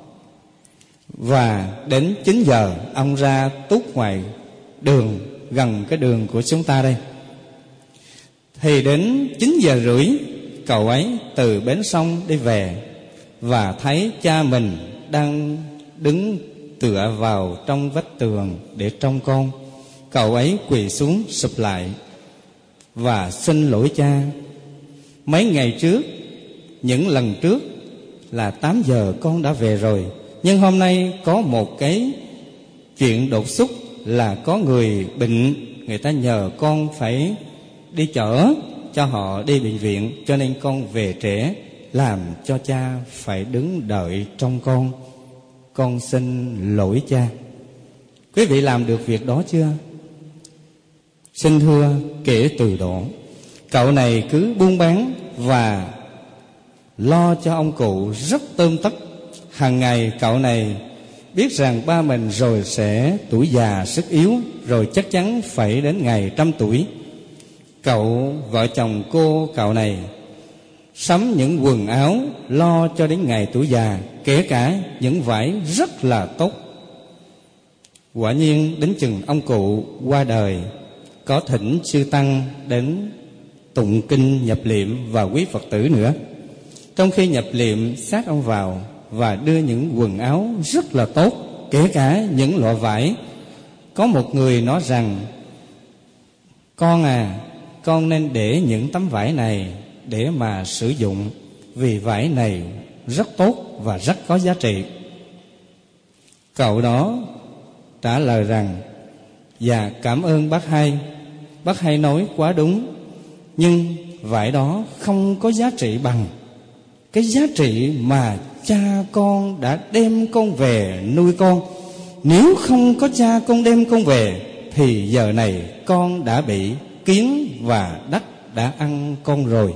Và đến chín giờ ông ra tút ngoài đường, gần cái đường của chúng ta đây. Thì đến chín giờ rưỡi cậu ấy từ bến sông đi về, và thấy cha mình đang đứng tựa vào trong vách tường để trông con. Cậu ấy quỳ xuống sụp lại và xin lỗi cha. Mấy ngày trước, những lần trước là tám giờ con đã về rồi, nhưng hôm nay có một cái chuyện đột xuất là có người bệnh, người ta nhờ con phải đi chở cho họ đi bệnh viện, cho nên con về trễ, làm cho cha phải đứng đợi trong con. Con xin lỗi cha. Quý vị làm được việc đó chưa? Xin thưa, kể từ đó cậu này cứ buôn bán và lo cho ông cụ rất tươm tất. Hàng ngày cậu này biết rằng ba mình rồi sẽ tuổi già sức yếu, rồi chắc chắn phải đến ngày trăm tuổi. Cậu vợ chồng cô cậu này sắm những quần áo lo cho đến ngày tuổi già, kể cả những vải rất là tốt. Quả nhiên đến chừng ông cụ qua đời, có thỉnh sư tăng đến tụng kinh nhập liệm và quý Phật tử nữa. Trong khi nhập liệm, xác ông vào và đưa những quần áo rất là tốt, kể cả những loại vải. Có một người nói rằng: con à, con nên để những tấm vải này để mà sử dụng, vì vải này rất tốt và rất có giá trị. Cậu đó trả lời rằng: dạ, cảm ơn bác hai. Bác hai nói quá đúng, nhưng vải đó không có giá trị bằng cái giá trị mà cha con đã đem con về nuôi con. Nếu không có cha con đem con về thì giờ này con đã bị kiến và đất đã ăn con rồi.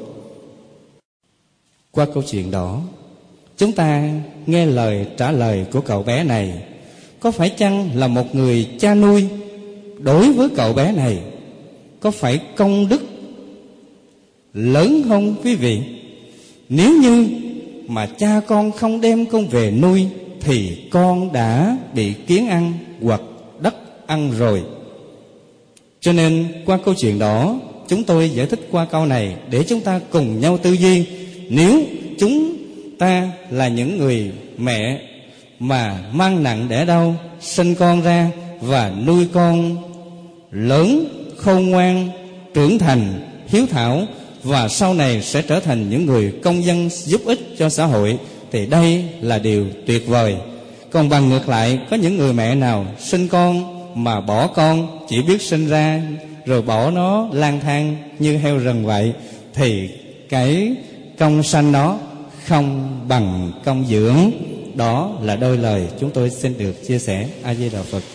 Qua câu chuyện đó, chúng ta nghe lời trả lời của cậu bé này. Có phải chăng là một người cha nuôi đối với cậu bé này có phải công đức lớn không quý vị? Nếu như mà cha con không đem con về nuôi thì con đã bị kiến ăn hoặc đất ăn rồi. Cho nên qua câu chuyện đó, chúng tôi giải thích qua câu này để chúng ta cùng nhau tư duy. Nếu chúng ta là những người mẹ mà mang nặng đẻ đau, sinh con ra và nuôi con lớn, khôn ngoan, trưởng thành, hiếu thảo, và sau này sẽ trở thành những người công dân giúp ích cho xã hội, thì đây là điều tuyệt vời. Còn bằng ngược lại, có những người mẹ nào sinh con mà bỏ con, chỉ biết sinh ra rồi bỏ nó lang thang như heo rừng vậy, thì cái công sanh đó không bằng công dưỡng. Đó là đôi lời chúng tôi xin được chia sẻ. A Di Đà Phật.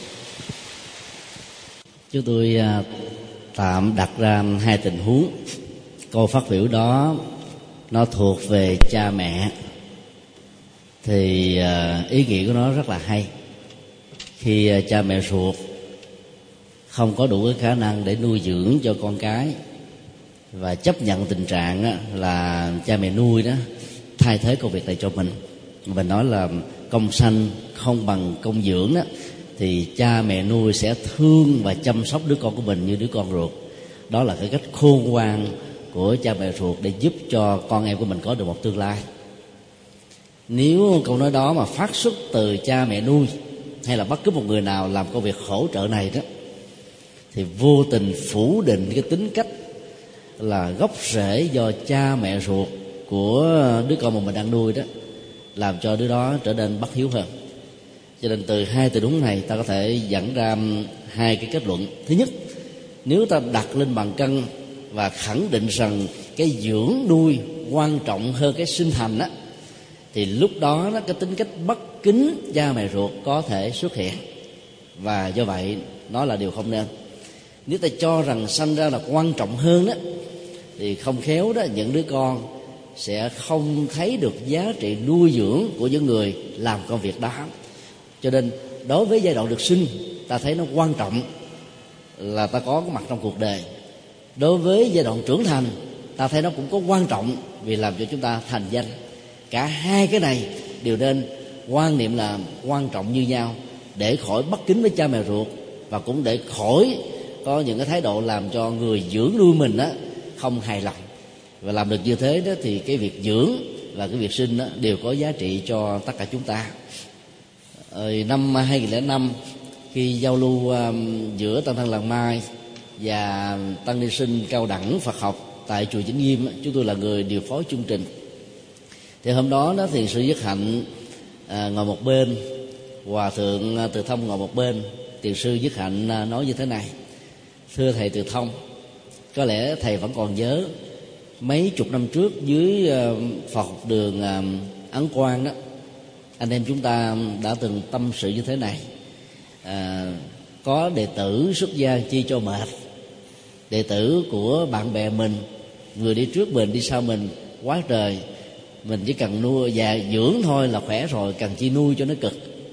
Chúng tôi tạm đặt ra hai tình huống. Câu phát biểu đó nó thuộc về cha mẹ, thì ý nghĩa của nó rất là hay. Khi cha mẹ ruột không có đủ cái khả năng để nuôi dưỡng cho con cái, và chấp nhận tình trạng là cha mẹ nuôi đó thay thế công việc này cho mình, mình nói là công sanh không bằng công dưỡng đó, thì cha mẹ nuôi sẽ thương và chăm sóc đứa con của mình như đứa con ruột. Đó là cái cách khôn ngoan của cha mẹ ruột để giúp cho con em của mình có được một tương lai. Nếu câu nói đó mà phát xuất từ cha mẹ nuôi hay là bất cứ một người nào làm công việc hỗ trợ này đó, thì vô tình phủ định cái tính cách là gốc rễ do cha mẹ ruột của đứa con mà mình đang nuôi đó, làm cho đứa đó trở nên bất hiếu hơn. Cho nên từ hai tình huống này ta có thể dẫn ra hai cái kết luận. Thứ nhất, nếu ta đặt lên bàn cân và khẳng định rằng cái dưỡng nuôi quan trọng hơn cái sinh thành á, thì lúc đó, đó cái tính cách bất kính cha mẹ ruột có thể xuất hiện, và do vậy nó là điều không nên. Nếu ta cho rằng sanh ra là quan trọng hơn đó, thì không khéo đó những đứa con sẽ không thấy được giá trị nuôi dưỡng của những người làm công việc đó. Cho nên đối với giai đoạn được sinh, ta thấy nó quan trọng là ta có mặt trong cuộc đời. Đối với giai đoạn trưởng thành, ta thấy nó cũng có quan trọng vì làm cho chúng ta thành danh. Cả hai cái này đều nên quan niệm là quan trọng như nhau, để khỏi bất kính với cha mẹ ruột, và cũng để khỏi có những cái thái độ làm cho người dưỡng nuôi mình đó không hài lòng. Và làm được như thế đó thì cái việc dưỡng và cái việc sinh đó đều có giá trị cho tất cả chúng ta. Ở năm hai nghìn lẻ năm, khi giao lưu giữa Tăng thân Làng Mai và tăng ni sinh cao đẳng Phật học tại chùa Vĩnh Nghiêm, chúng tôi là người điều phối chương trình. Thì hôm đó đó thiền sư Nhất Hạnh à, ngồi một bên, hòa thượng Từ Thông ngồi một bên. Thiền sư Nhất Hạnh nói như thế này: thưa thầy Từ Thông, có lẽ thầy vẫn còn nhớ mấy chục năm trước dưới uh, Phật học đường uh, Ấn Quang đó, anh em chúng ta đã từng tâm sự như thế này: à, có đệ tử xuất gia chi cho mệt, đệ tử của bạn bè mình, người đi trước mình đi sau mình quá trời, mình chỉ cần nuôi và dưỡng thôi là khỏe rồi, cần chi nuôi cho nó cực.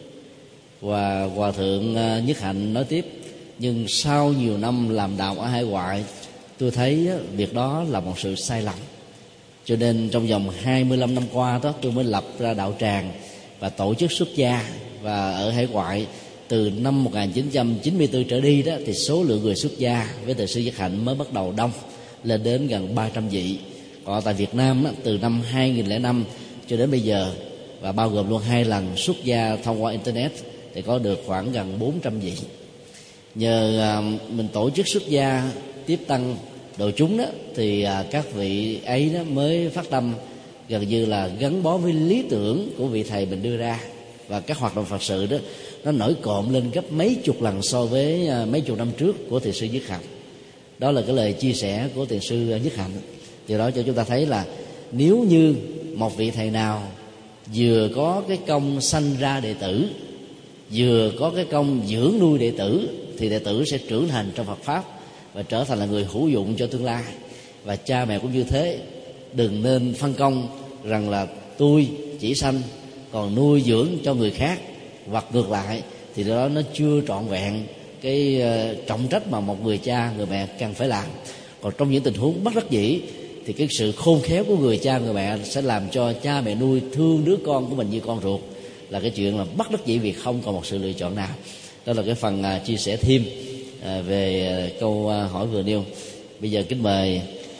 Và hòa thượng Nhất Hạnh nói tiếp: nhưng sau nhiều năm làm đạo ở hải ngoại, tôi thấy việc đó là một sự sai lầm. Cho nên trong vòng hai mươi lăm năm qua đó, tôi mới lập ra đạo tràng và tổ chức xuất gia. Và ở hải ngoại từ năm một nghìn chín trăm chín mươi tư trở đi đó, thì số lượng người xuất gia với thầy sư Nhất Hạnh mới bắt đầu đông, lên đến gần ba trăm vị. Còn tại Việt Nam đó, từ năm hai nghìn lẻ năm cho đến bây giờ, và bao gồm luôn hai lần xuất gia thông qua internet, thì có được khoảng gần bốn trăm vị. Nhờ à, mình tổ chức xuất gia tiếp tăng đội chúng đó, thì à, các vị ấy đó mới phát tâm gần như là gắn bó với lý tưởng của vị thầy mình đưa ra. Và các hoạt động Phật sự đó nó nổi cộm lên gấp mấy chục lần so với à, mấy chục năm trước của thiền sư Nhất Hạnh. Đó là cái lời chia sẻ của thiền sư Nhất Hạnh. Điều đó cho chúng ta thấy là nếu như một vị thầy nào vừa có cái công sanh ra đệ tử, vừa có cái công dưỡng nuôi đệ tử, thì đệ tử sẽ trưởng thành trong Phật Pháp và trở thành là người hữu dụng cho tương lai. Và cha mẹ cũng như thế, đừng nên phân công rằng là tôi chỉ sanh còn nuôi dưỡng cho người khác, hoặc ngược lại, thì đó nó chưa trọn vẹn cái trọng trách mà một người cha, người mẹ cần phải làm. Còn trong những tình huống bất đắc dĩ, thì cái sự khôn khéo của người cha, người mẹ sẽ làm cho cha mẹ nuôi thương đứa con của mình như con ruột, là cái chuyện là bất đắc dĩ vì không còn một sự lựa chọn nào. Đó là cái phần uh, chia sẻ thêm uh, về uh, câu uh, hỏi vừa nêu. Bây giờ kính mời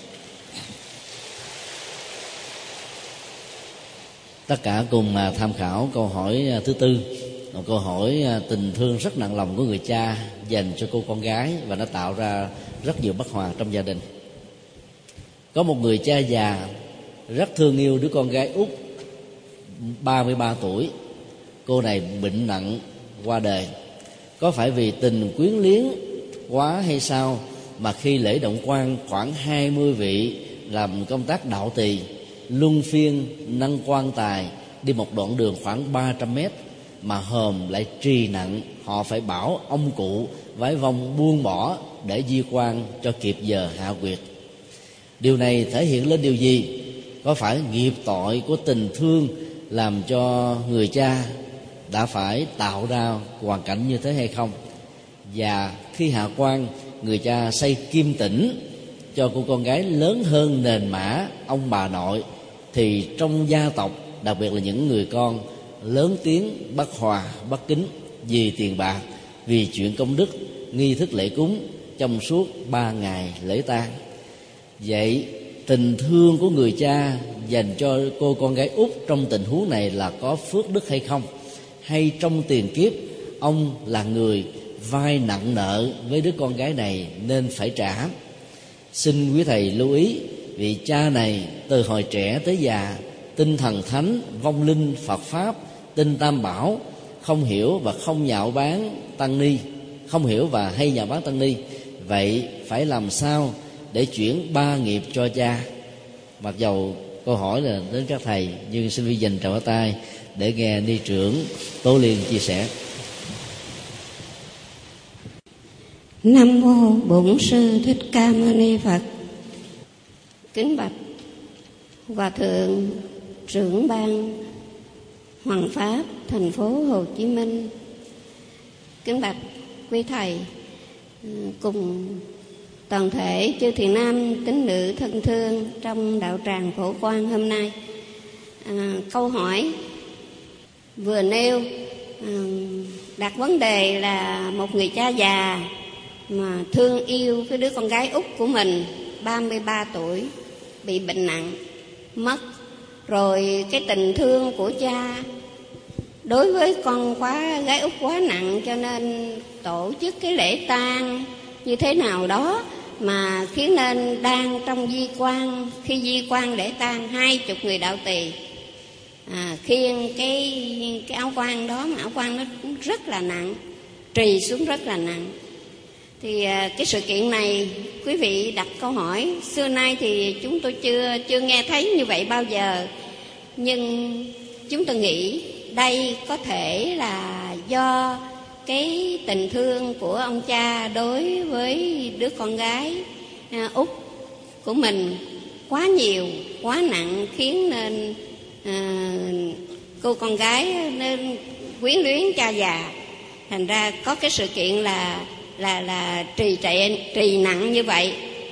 tất cả cùng uh, tham khảo câu hỏi uh, thứ tư, một câu hỏi uh, tình thương rất nặng lòng của người cha dành cho cô con gái, và nó tạo ra rất nhiều bất hòa trong gia đình. Có một người cha già rất thương yêu đứa con gái út ba mươi ba tuổi. Cô này bệnh nặng qua đời. Có phải vì tình quyến liếng quá hay sao mà khi lễ động quan khoảng hai mươi vị làm công tác đạo tỳ, luân phiên nâng quan tài đi một đoạn đường khoảng ba trăm mét, mà hòm lại trì nặng, họ phải bảo ông cụ vái vong buông bỏ để di quan cho kịp giờ hạ quyệt. Điều này thể hiện lên điều gì? Có phải nghiệp tội của tình thương làm cho người cha đã phải tạo ra hoàn cảnh như thế hay không? Và khi hạ quan, người cha xây kim tĩnh cho cô con gái lớn hơn nền mã ông bà nội, thì trong gia tộc, đặc biệt là những người con, lớn tiếng bất hòa bất kính vì tiền bạc, vì chuyện công đức, nghi thức lễ cúng trong suốt ba ngày lễ tang. Vậy tình thương của người cha dành cho cô con gái út trong tình huống này là có phước đức hay không? Hay trong tiền kiếp ông là người vay nặng nợ với đứa con gái này nên phải trả? Xin quý thầy lưu ý, vị cha này từ hồi trẻ tới già tin thần thánh, vong linh, Phật pháp, tin Tam Bảo, không hiểu và không nhạo báng tăng ni, không hiểu và hay nhạo báng tăng ni. Vậy phải làm sao để chuyển ba nghiệp cho cha? Mặc dầu câu hỏi là đến các thầy, nhưng xin vi dành tràng tay để nghe ni trưởng Tố Liên chia sẻ. Nam mô Bổn Sư Thích Ca Mâu Ni Phật. Kính bạch Hòa thượng trưởng ban Hoàng pháp thành phố Hồ Chí Minh, kính bạch quý thầy cùng toàn thể chư thiện nam tín nữ thân thương trong đạo tràng Phổ Quang hôm nay. À, câu hỏi vừa nêu à, đặt vấn đề là một người cha già mà thương yêu cái đứa con gái út của mình, ba mươi ba tuổi, bị bệnh nặng, mất. Rồi cái tình thương của cha đối với con quá gái út quá nặng, cho nên tổ chức cái lễ tang như thế nào đó mà khiến nên đang trong di quan, khi di quan lễ tang hai chục người đạo tỳ à, khiêng cái cái áo quan đó, mà áo quan nó rất là nặng, trì xuống rất là nặng. Thì cái sự kiện này quý vị đặt câu hỏi, xưa nay thì chúng tôi chưa chưa nghe thấy như vậy bao giờ, nhưng chúng tôi nghĩ đây có thể là do cái tình thương của ông cha đối với đứa con gái à, út của mình quá nhiều, quá nặng, khiến nên à, cô con gái nên quyến luyến cha già. Thành ra có cái sự kiện là là là trì trệ trì nặng như vậy.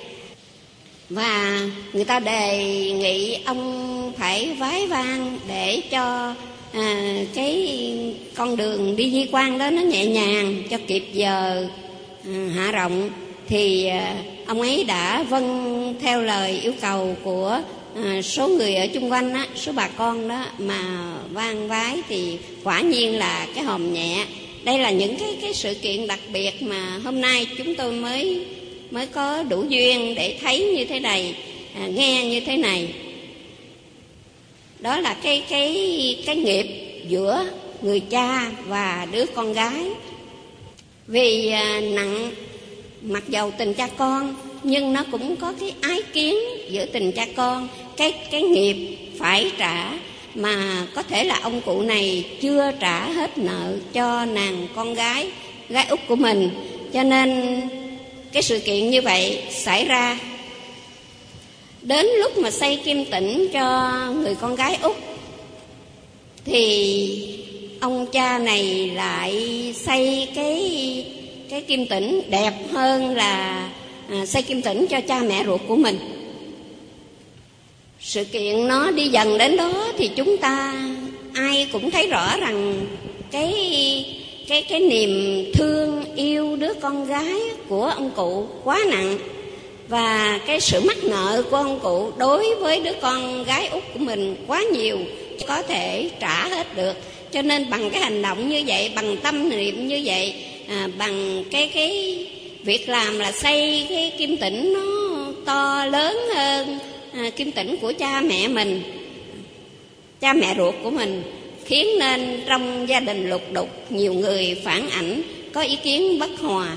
Và người ta đề nghị ông phải vái vang để cho à, cái con đường đi di quan đó nó nhẹ nhàng, cho kịp giờ à, hạ rộng. Thì à, ông ấy đã vâng theo lời yêu cầu của à, số người ở chung quanh á, số bà con đó mà vang vái, thì quả nhiên là cái hòm nhẹ. Đây là những cái cái sự kiện đặc biệt mà hôm nay chúng tôi mới mới có đủ duyên để thấy như thế này, à, nghe như thế này. Đó là cái cái cái nghiệp giữa người cha và đứa con gái. Vì à, nặng, mặc dầu tình cha con, nhưng nó cũng có cái ái kiến giữa tình cha con, cái cái nghiệp phải trả, mà có thể là ông cụ này chưa trả hết nợ cho nàng con gái gái út của mình, cho nên cái sự kiện như vậy xảy ra. Đến lúc mà xây kim tĩnh cho người con gái út thì ông cha này lại xây cái cái kim tĩnh đẹp hơn là à, xây kim tĩnh cho cha mẹ ruột của mình. Sự kiện nó đi dần đến đó thì chúng ta ai cũng thấy rõ rằng cái cái cái niềm thương yêu đứa con gái của ông cụ quá nặng, và cái sự mắc nợ của ông cụ đối với đứa con gái út của mình quá nhiều, có thể trả hết được. Cho nên bằng cái hành động như vậy, bằng tâm niệm như vậy, à, bằng cái cái việc làm là xây cái kim tĩnh nó to lớn hơn à, kim tĩnh của cha mẹ mình, cha mẹ ruột của mình, khiến nên trong gia đình lục đục nhiều người phản ảnh có ý kiến bất hòa.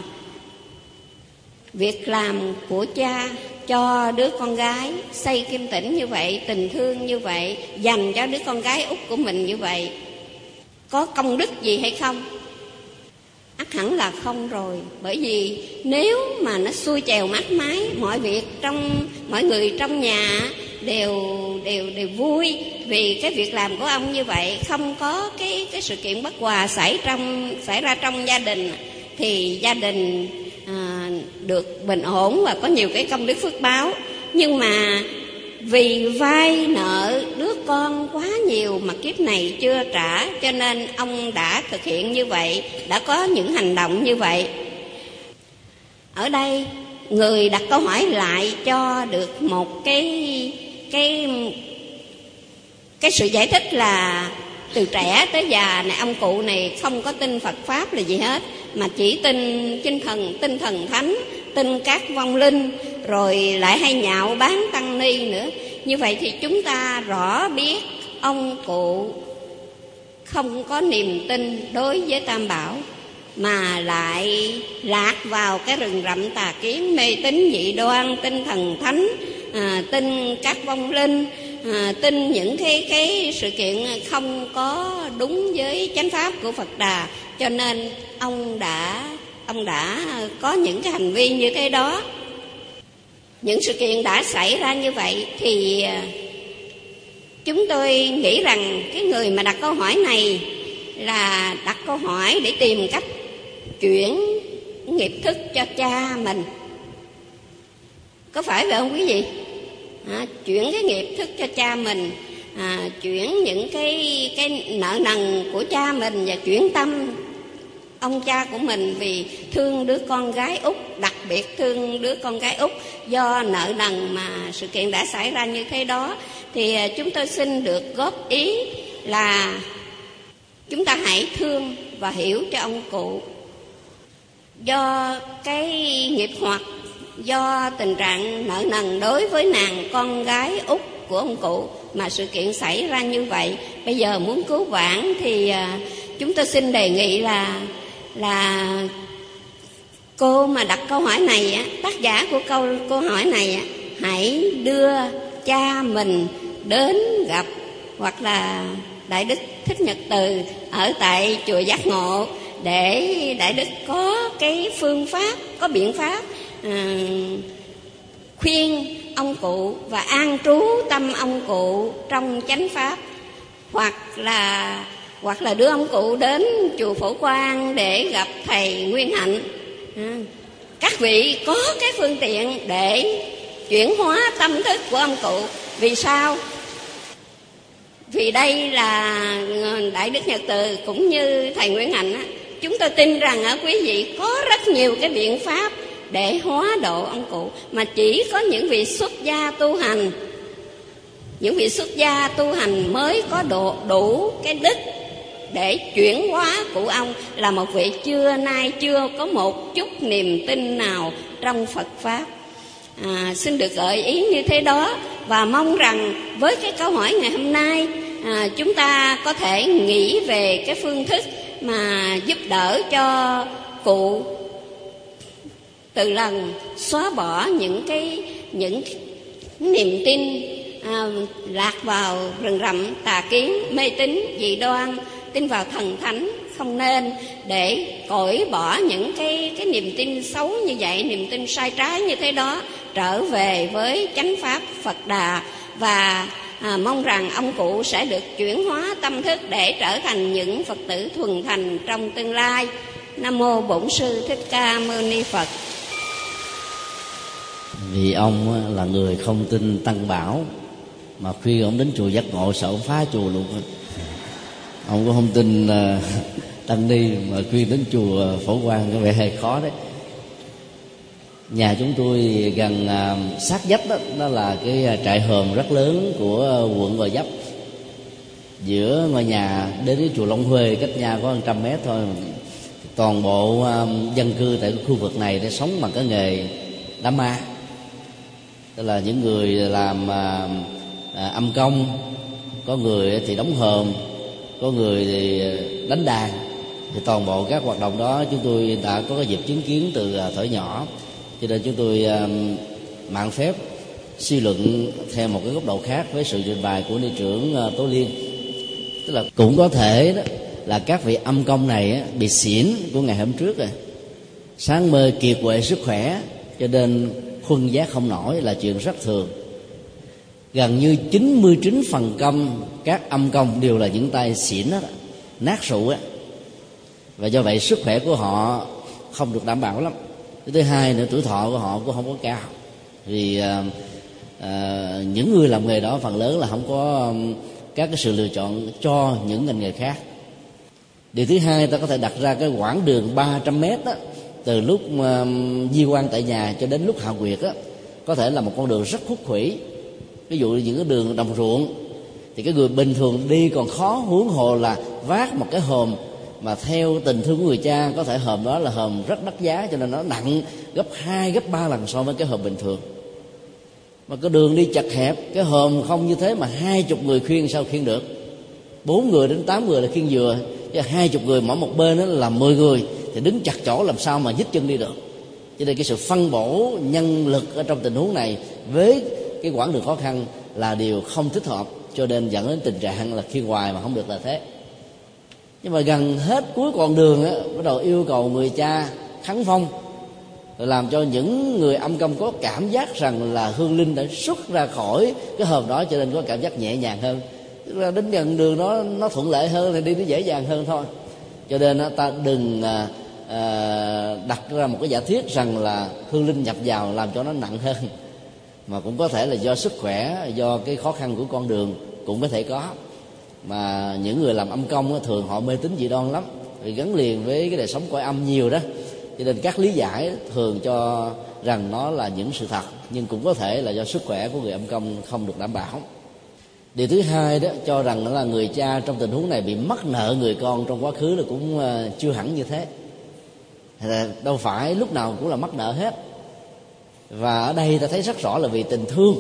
Việc làm của cha cho đứa con gái xây kim tĩnh như vậy, tình thương như vậy, dành cho đứa con gái út của mình như vậy, có công đức gì hay không? Ắt hẳn là không rồi. Bởi vì nếu mà nó xuôi chèo mát mái, mọi việc trong mọi người trong nhà đều đều đều vui vì cái việc làm của ông như vậy, không có cái cái sự kiện bất hòa xảy trong xảy ra trong gia đình, thì gia đình à, được bình ổn và có nhiều cái công đức phước báo. Nhưng mà vì vay nợ đứa con quá nhiều mà kiếp này chưa trả, cho nên ông đã thực hiện như vậy, đã có những hành động như vậy. Ở đây người đặt câu hỏi lại cho được một cái cái cái sự giải thích là từ trẻ tới già này, ông cụ này không có tin Phật pháp là gì hết, mà chỉ tin tinh thần tinh thần thánh, tin các vong linh, rồi lại hay nhạo báng tăng ni nữa. Như vậy thì chúng ta rõ biết ông cụ không có niềm tin đối với Tam Bảo, mà lại lạc vào cái rừng rậm tà kiến, mê tín dị đoan, tin thần thánh, à, tin các vong linh, à, tin những cái cái sự kiện không có đúng với chánh pháp của Phật Đà. Cho nên ông đã ông đã có những cái hành vi như thế đó. Những sự kiện đã xảy ra như vậy thì chúng tôi nghĩ rằng cái người mà đặt câu hỏi này là đặt câu hỏi để tìm cách chuyển nghiệp thức cho cha mình. Có phải vậy không quý vị? À, chuyển cái nghiệp thức cho cha mình, à, chuyển những cái cái nợ nần của cha mình, và chuyển tâm ông cha của mình vì thương đứa con gái út, đặc biệt thương đứa con gái út do nợ nần mà sự kiện đã xảy ra như thế đó. Thì chúng tôi xin được góp ý là chúng ta hãy thương và hiểu cho ông cụ. Do cái nghiệp hoặc, do tình trạng nợ nần đối với nàng con gái út của ông cụ mà sự kiện xảy ra như vậy. Bây giờ muốn cứu vãn thì chúng tôi xin đề nghị là là cô mà đặt câu hỏi này á, tác giả của câu câu hỏi này á, hãy đưa cha mình đến gặp hoặc là Đại Đức Thích Nhật Từ ở tại chùa Giác Ngộ, để Đại Đức có cái phương pháp, có biện pháp à, khuyên ông cụ và an trú tâm ông cụ trong chánh pháp, hoặc là hoặc là đưa ông cụ đến chùa Phổ Quang để gặp thầy Nguyên Hạnh. À, các vị có cái phương tiện để chuyển hóa tâm thức của ông cụ. Vì sao? Vì đây là Đại Đức Nhật Từ cũng như thầy Nguyễn Hạnh á, chúng tôi tin rằng á, quý vị có rất nhiều cái biện pháp để hóa độ ông cụ, mà chỉ có những vị xuất gia tu hành, những vị xuất gia tu hành mới có độ đủ cái đức để chuyển hóa của ông, là một vị chưa nay chưa có một chút niềm tin nào trong Phật pháp. À, xin được gợi ý như thế đó, và mong rằng với cái câu hỏi ngày hôm nay à, chúng ta có thể nghĩ về cái phương thức mà giúp đỡ cho cụ từ lần xóa bỏ những cái những niềm tin à, lạc vào rừng rậm tà kiến, mê tín dị đoan, tin vào thần thánh không nên, để cởi bỏ những cái cái niềm tin xấu như vậy, niềm tin sai trái như thế đó, trở về với chánh pháp Phật Đà. Và à, mong rằng ông cụ sẽ được chuyển hóa tâm thức để trở thành những Phật tử thuần thành trong tương lai. Nam mô Bổn Sư Thích Ca Mâu Ni Phật. Vì ông là người không tin Tăng Bảo, mà khuyên ông đến chùa Giác Ngộ sợ ông phá chùa luôn. Ông cũng không tin uh, Tăng Ni, mà khuyên đến chùa Phổ Quang có vẻ hơi khó đấy. Nhà chúng tôi gần uh, sát vách đó, đó là cái trại hòm rất lớn của uh, quận Gò Vấp. Giữa ngôi nhà đến cái chùa Long Huê cách nhà có một trăm mét thôi. Toàn bộ uh, dân cư tại khu vực này để sống bằng cái nghề đám ma, tức là những người làm uh, uh, âm công, có người thì đóng hòm, có người thì đánh đàn, Thì toàn bộ các hoạt động đó chúng tôi đã có cái dịp chứng kiến từ thời nhỏ, cho nên chúng tôi mạn phép suy luận theo một cái góc độ khác với sự trình bày của ni trưởng Tố Liên. Tức là cũng có thể đó là các vị âm công này bị xỉn của ngày hôm trước rồi, sáng mơ kiệt quệ sức khỏe, cho nên khuân giác không nổi là chuyện rất thường. Gần như chín mươi chín phần trăm các âm công đều là những tay xỉn đó, nát rượu á, và do vậy sức khỏe của họ không được đảm bảo lắm. Thứ hai nữa, tuổi thọ của họ cũng không có cao, vì à, à, những người làm nghề đó phần lớn là không có các cái sự lựa chọn cho những ngành nghề khác. Điều thứ hai, ta có thể đặt ra cái quãng đường ba trăm mét đó, từ lúc uh, di quan tại nhà cho đến lúc hạ quyệt đó, có thể là một con đường rất khúc khuỷu. Ví dụ những cái đường đồng ruộng thì cái người bình thường đi còn khó, huống hồ là vác một cái hòm mà theo tình thương của người cha, có thể hòm đó là hòm rất đắt giá, cho nên nó nặng gấp hai gấp ba lần so với cái hòm bình thường. Mà cái đường đi chật hẹp, cái hòm không như thế mà hai chục người khiêng sao khiêng được? Bốn người đến tám người là khiêng vừa, chứ hai chục người mỗi một bên đó là mười người thì đứng chặt chỗ làm sao mà nhích chân đi được. Cho nên cái sự phân bổ nhân lực ở trong tình huống này với cái quãng đường khó khăn là điều không thích hợp, cho nên dẫn đến tình trạng là khiêng hoài mà không được là thế. Nhưng mà gần hết cuối con đường á, bắt đầu yêu cầu người cha khấn phong, rồi làm cho những người âm công có cảm giác rằng là hương linh đã xuất ra khỏi cái hòm đó, cho nên có cảm giác nhẹ nhàng hơn. Tức là đến gần đường đó nó thuận lợi hơn thì đi nó dễ dàng hơn thôi. Cho nên ta đừng à, à, đặt ra một cái giả thiết rằng là hương linh nhập vào làm cho nó nặng hơn, mà cũng có thể là do sức khỏe, do cái khó khăn của con đường cũng có thể có. Mà những người làm âm công thường họ mê tín dị đoan lắm, vì gắn liền với cái đời sống cõi âm nhiều đó, cho nên các lý giải thường cho rằng nó là những sự thật, nhưng cũng có thể là do sức khỏe của người âm công không được đảm bảo. Điều thứ hai đó, cho rằng nó là người cha trong tình huống này bị mắc nợ người con trong quá khứ là cũng chưa hẳn như thế. Đâu phải lúc nào cũng là mắc nợ hết. Và ở đây ta thấy rất rõ là vì tình thương,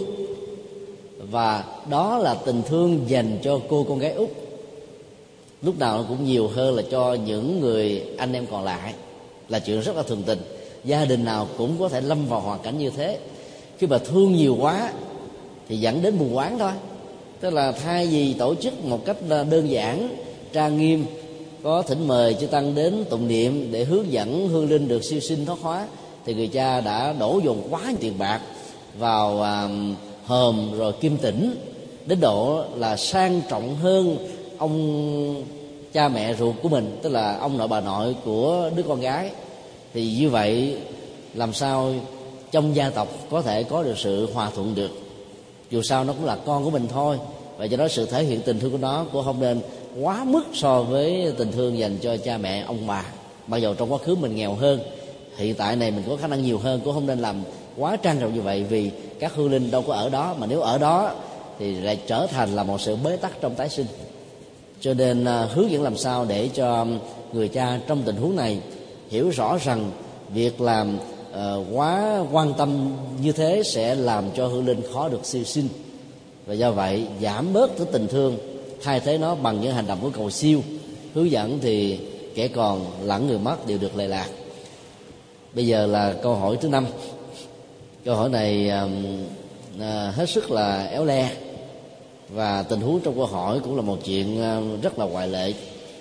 và đó là tình thương dành cho cô con gái út, lúc nào cũng nhiều hơn là cho những người anh em còn lại, là chuyện rất là thường tình. Gia đình nào cũng có thể lâm vào hoàn cảnh như thế. Khi mà thương nhiều quá thì dẫn đến mù quáng thôi. Tức là thay vì tổ chức một cách đơn giản, trang nghiêm, có thỉnh mời chư tăng đến tụng niệm để hướng dẫn hương linh được siêu sinh thoát hóa, thì người cha đã đổ dồn quá nhiều tiền bạc vào à, hòm rồi kim tĩnh, đến độ là sang trọng hơn ông cha mẹ ruột của mình, tức là ông nội bà nội của đứa con gái. Thì như vậy làm sao trong gia tộc có thể có được sự hòa thuận được? Dù sao nó cũng là con của mình thôi, và do đó sự thể hiện tình thương của nó cũng không nên quá mức so với tình thương dành cho cha mẹ ông bà. Mặc dù trong quá khứ mình nghèo hơn, hiện tại này mình có khả năng nhiều hơn, cũng không nên làm quá trang trọng như vậy, vì các hương linh đâu có ở đó, mà nếu ở đó thì lại trở thành là một sự bế tắc trong tái sinh. Cho nên uh, hướng dẫn làm sao để cho người cha trong tình huống này hiểu rõ rằng việc làm uh, quá quan tâm như thế sẽ làm cho hương linh khó được siêu sinh, và do vậy giảm bớt cái tình thương, thay thế nó bằng những hành động của cầu siêu. Hướng dẫn thì kẻ còn lẫn người mất đều được lệ lạc. Bây giờ là câu hỏi thứ năm. Câu hỏi này uh, uh, hết sức là éo le, và tình huống trong câu hỏi cũng là một chuyện uh, rất là ngoại lệ.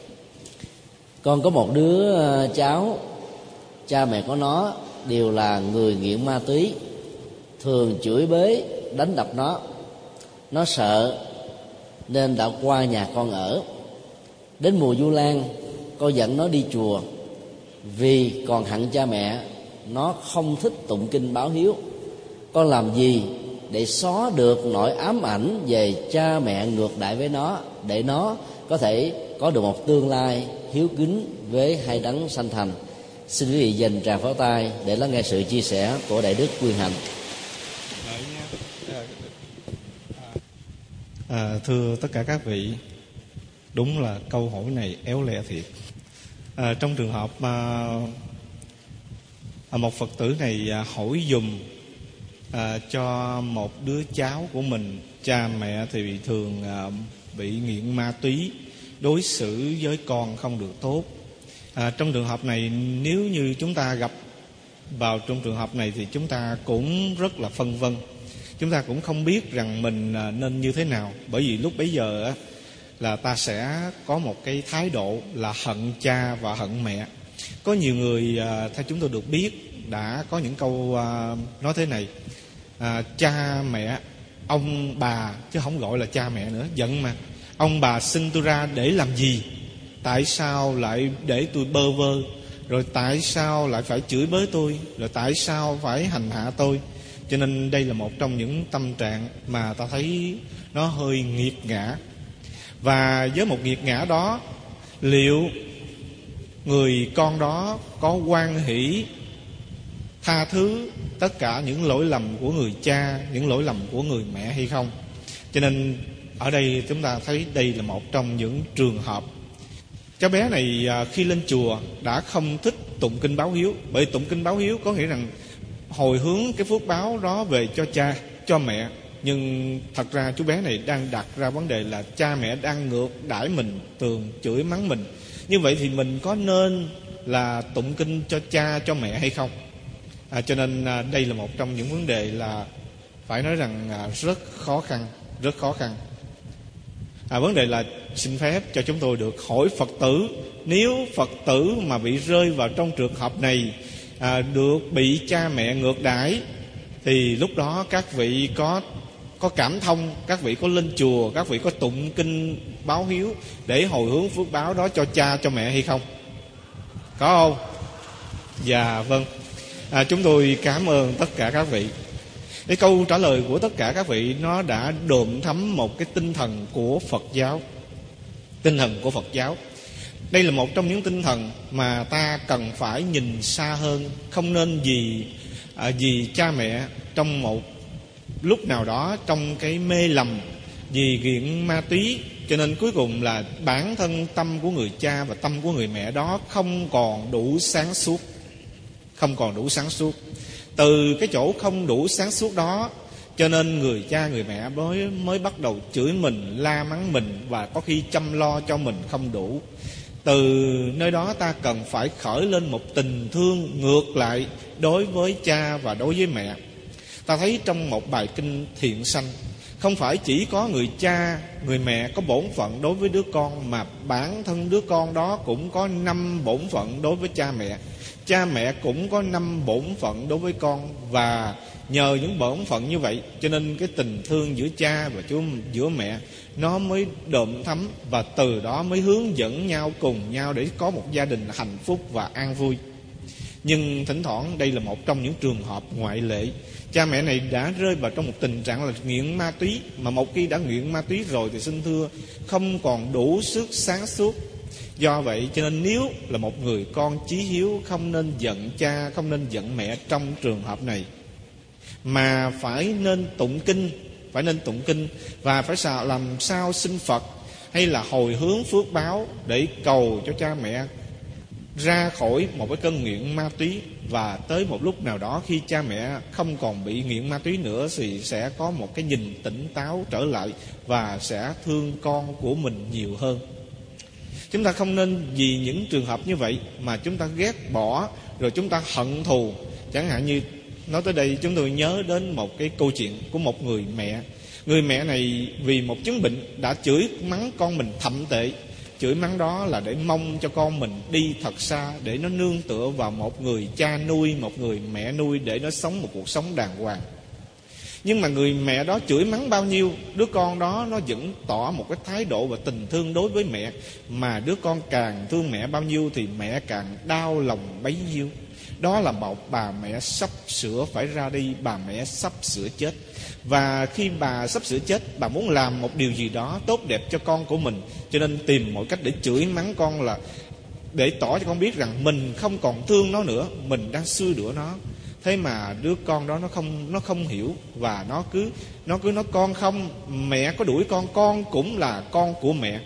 Con có một đứa uh, cháu, cha mẹ của nó đều là người nghiện ma túy, thường chửi bới đánh đập nó. Nó sợ nên đã qua nhà con ở. Đến mùa Vu Lan, con dẫn nó đi chùa, vì còn hận cha mẹ, nó không thích tụng kinh báo hiếu. Con làm gì để xóa được nỗi ám ảnh về cha mẹ ngược đãi với nó, để nó có thể có được một tương lai hiếu kính với hai đấng sanh thành? Xin quý vị dành tràng pháo tay để lắng nghe sự chia sẻ của Đại Đức Quyền Hạnh. À, thưa tất cả các vị, đúng là câu hỏi này éo le thiệt. À, trong trường hợp à, một Phật tử này hỏi dùm à, cho một đứa cháu của mình, cha mẹ thì thường à, bị nghiện ma túy, đối xử với con không được tốt, À, trong trường hợp này, nếu như chúng ta gặp vào trong trường hợp này thì chúng ta cũng rất là phân vân. Chúng ta cũng không biết rằng mình nên như thế nào. Bởi vì lúc bấy giờ là ta sẽ có một cái thái độ là hận cha và hận mẹ. Có nhiều người theo chúng tôi được biết đã có những câu nói thế này: à, cha mẹ, ông bà, chứ không gọi là cha mẹ nữa, giận mà. Ông bà sinh tôi ra để làm gì? Tại sao lại để tôi bơ vơ? Rồi tại sao lại phải chửi bới tôi? Rồi tại sao phải hành hạ tôi? Cho nên đây là một trong những tâm trạng mà ta thấy nó hơi nghiệt ngã. Và với một nghiệt ngã đó, liệu người con đó có hoan hỷ tha thứ tất cả những lỗi lầm của người cha, những lỗi lầm của người mẹ hay không? Cho nên ở đây chúng ta thấy đây là một trong những trường hợp. Cháu bé này khi lên chùa đã không thích tụng kinh báo hiếu. Bởi tụng kinh báo hiếu có nghĩa rằng hồi hướng cái phước báo đó về cho cha, cho mẹ. Nhưng thật ra chú bé này đang đặt ra vấn đề là cha mẹ đang ngược đãi mình, thường chửi mắng mình. Như vậy thì mình có nên là tụng kinh cho cha, cho mẹ hay không? À, cho nên à, đây là một trong những vấn đề là phải nói rằng à, rất khó khăn, rất khó khăn. À, vấn đề là xin phép cho chúng tôi được hỏi Phật tử, nếu Phật tử mà bị rơi vào trong trường hợp này, à, được bị cha mẹ ngược đãi, thì lúc đó các vị có có cảm thông, các vị có lên chùa, các vị có tụng kinh báo hiếu để hồi hướng phước báo đó cho cha, cho mẹ hay không? Có không? Dạ vâng. À, chúng tôi cảm ơn tất cả các vị. Cái câu trả lời của tất cả các vị nó đã đượm thấm một cái tinh thần của Phật giáo. Tinh thần của Phật giáo. Đây là một trong những tinh thần mà ta cần phải nhìn xa hơn. Không nên vì à, vì cha mẹ trong một lúc nào đó trong cái mê lầm, vì nghiện ma túy, cho nên cuối cùng là bản thân tâm của người cha và tâm của người mẹ đó không còn đủ sáng suốt. Không còn đủ sáng suốt. Từ cái chỗ không đủ sáng suốt đó, cho nên người cha người mẹ mới, mới bắt đầu chửi mình, la mắng mình, và có khi chăm lo cho mình không đủ. Từ nơi đó ta cần phải khởi lên một tình thương ngược lại đối với cha và đối với mẹ. Ta thấy trong một bài kinh Thiện Sanh, không phải chỉ có người cha, người mẹ có bổn phận đối với đứa con, mà bản thân đứa con đó cũng có năm bổn phận đối với cha mẹ. Cha mẹ cũng có năm bổn phận đối với con. Và nhờ những bổn phận như vậy, cho nên cái tình thương giữa cha và giữa mẹ nó mới đượm thấm, và từ đó mới hướng dẫn nhau, cùng nhau để có một gia đình hạnh phúc và an vui. Nhưng thỉnh thoảng đây là một trong những trường hợp ngoại lệ. Cha mẹ này đã rơi vào trong một tình trạng là nghiện ma túy, mà một khi đã nghiện ma túy rồi thì xin thưa không còn đủ sức sáng suốt. Do vậy cho nên nếu là một người con chí hiếu, không nên giận cha, không nên giận mẹ trong trường hợp này, mà phải nên tụng kinh, phải nên tụng kinh và phải làm sao xin Phật hay là hồi hướng phước báo để cầu cho cha mẹ ra khỏi một cái cơn nghiện ma túy. Và tới một lúc nào đó khi cha mẹ không còn bị nghiện ma túy nữa thì sẽ có một cái nhìn tỉnh táo trở lại và sẽ thương con của mình nhiều hơn. Chúng ta không nên vì những trường hợp như vậy mà chúng ta ghét bỏ, rồi chúng ta hận thù. Chẳng hạn như nói tới đây chúng tôi nhớ đến một cái câu chuyện của một người mẹ. Người mẹ này vì một chứng bệnh đã chửi mắng con mình thậm tệ. Chửi mắng đó là để mong cho con mình đi thật xa, để nó nương tựa vào một người cha nuôi, một người mẹ nuôi, để nó sống một cuộc sống đàng hoàng. Nhưng mà người mẹ đó chửi mắng bao nhiêu, đứa con đó nó vẫn tỏ một cái thái độ và tình thương đối với mẹ. Mà đứa con càng thương mẹ bao nhiêu thì mẹ càng đau lòng bấy nhiêu. Đó là một bà mẹ sắp sửa phải ra đi, bà mẹ sắp sửa chết. Và khi bà sắp sửa chết, bà muốn làm một điều gì đó tốt đẹp cho con của mình, cho nên tìm mọi cách để chửi mắng con, là để tỏ cho con biết rằng mình không còn thương nó nữa, mình đang xui đuổi nó. Thế mà đứa con đó nó không nó không hiểu, và nó cứ nó cứ nói con không, mẹ có đuổi con, con cũng là con của mẹ.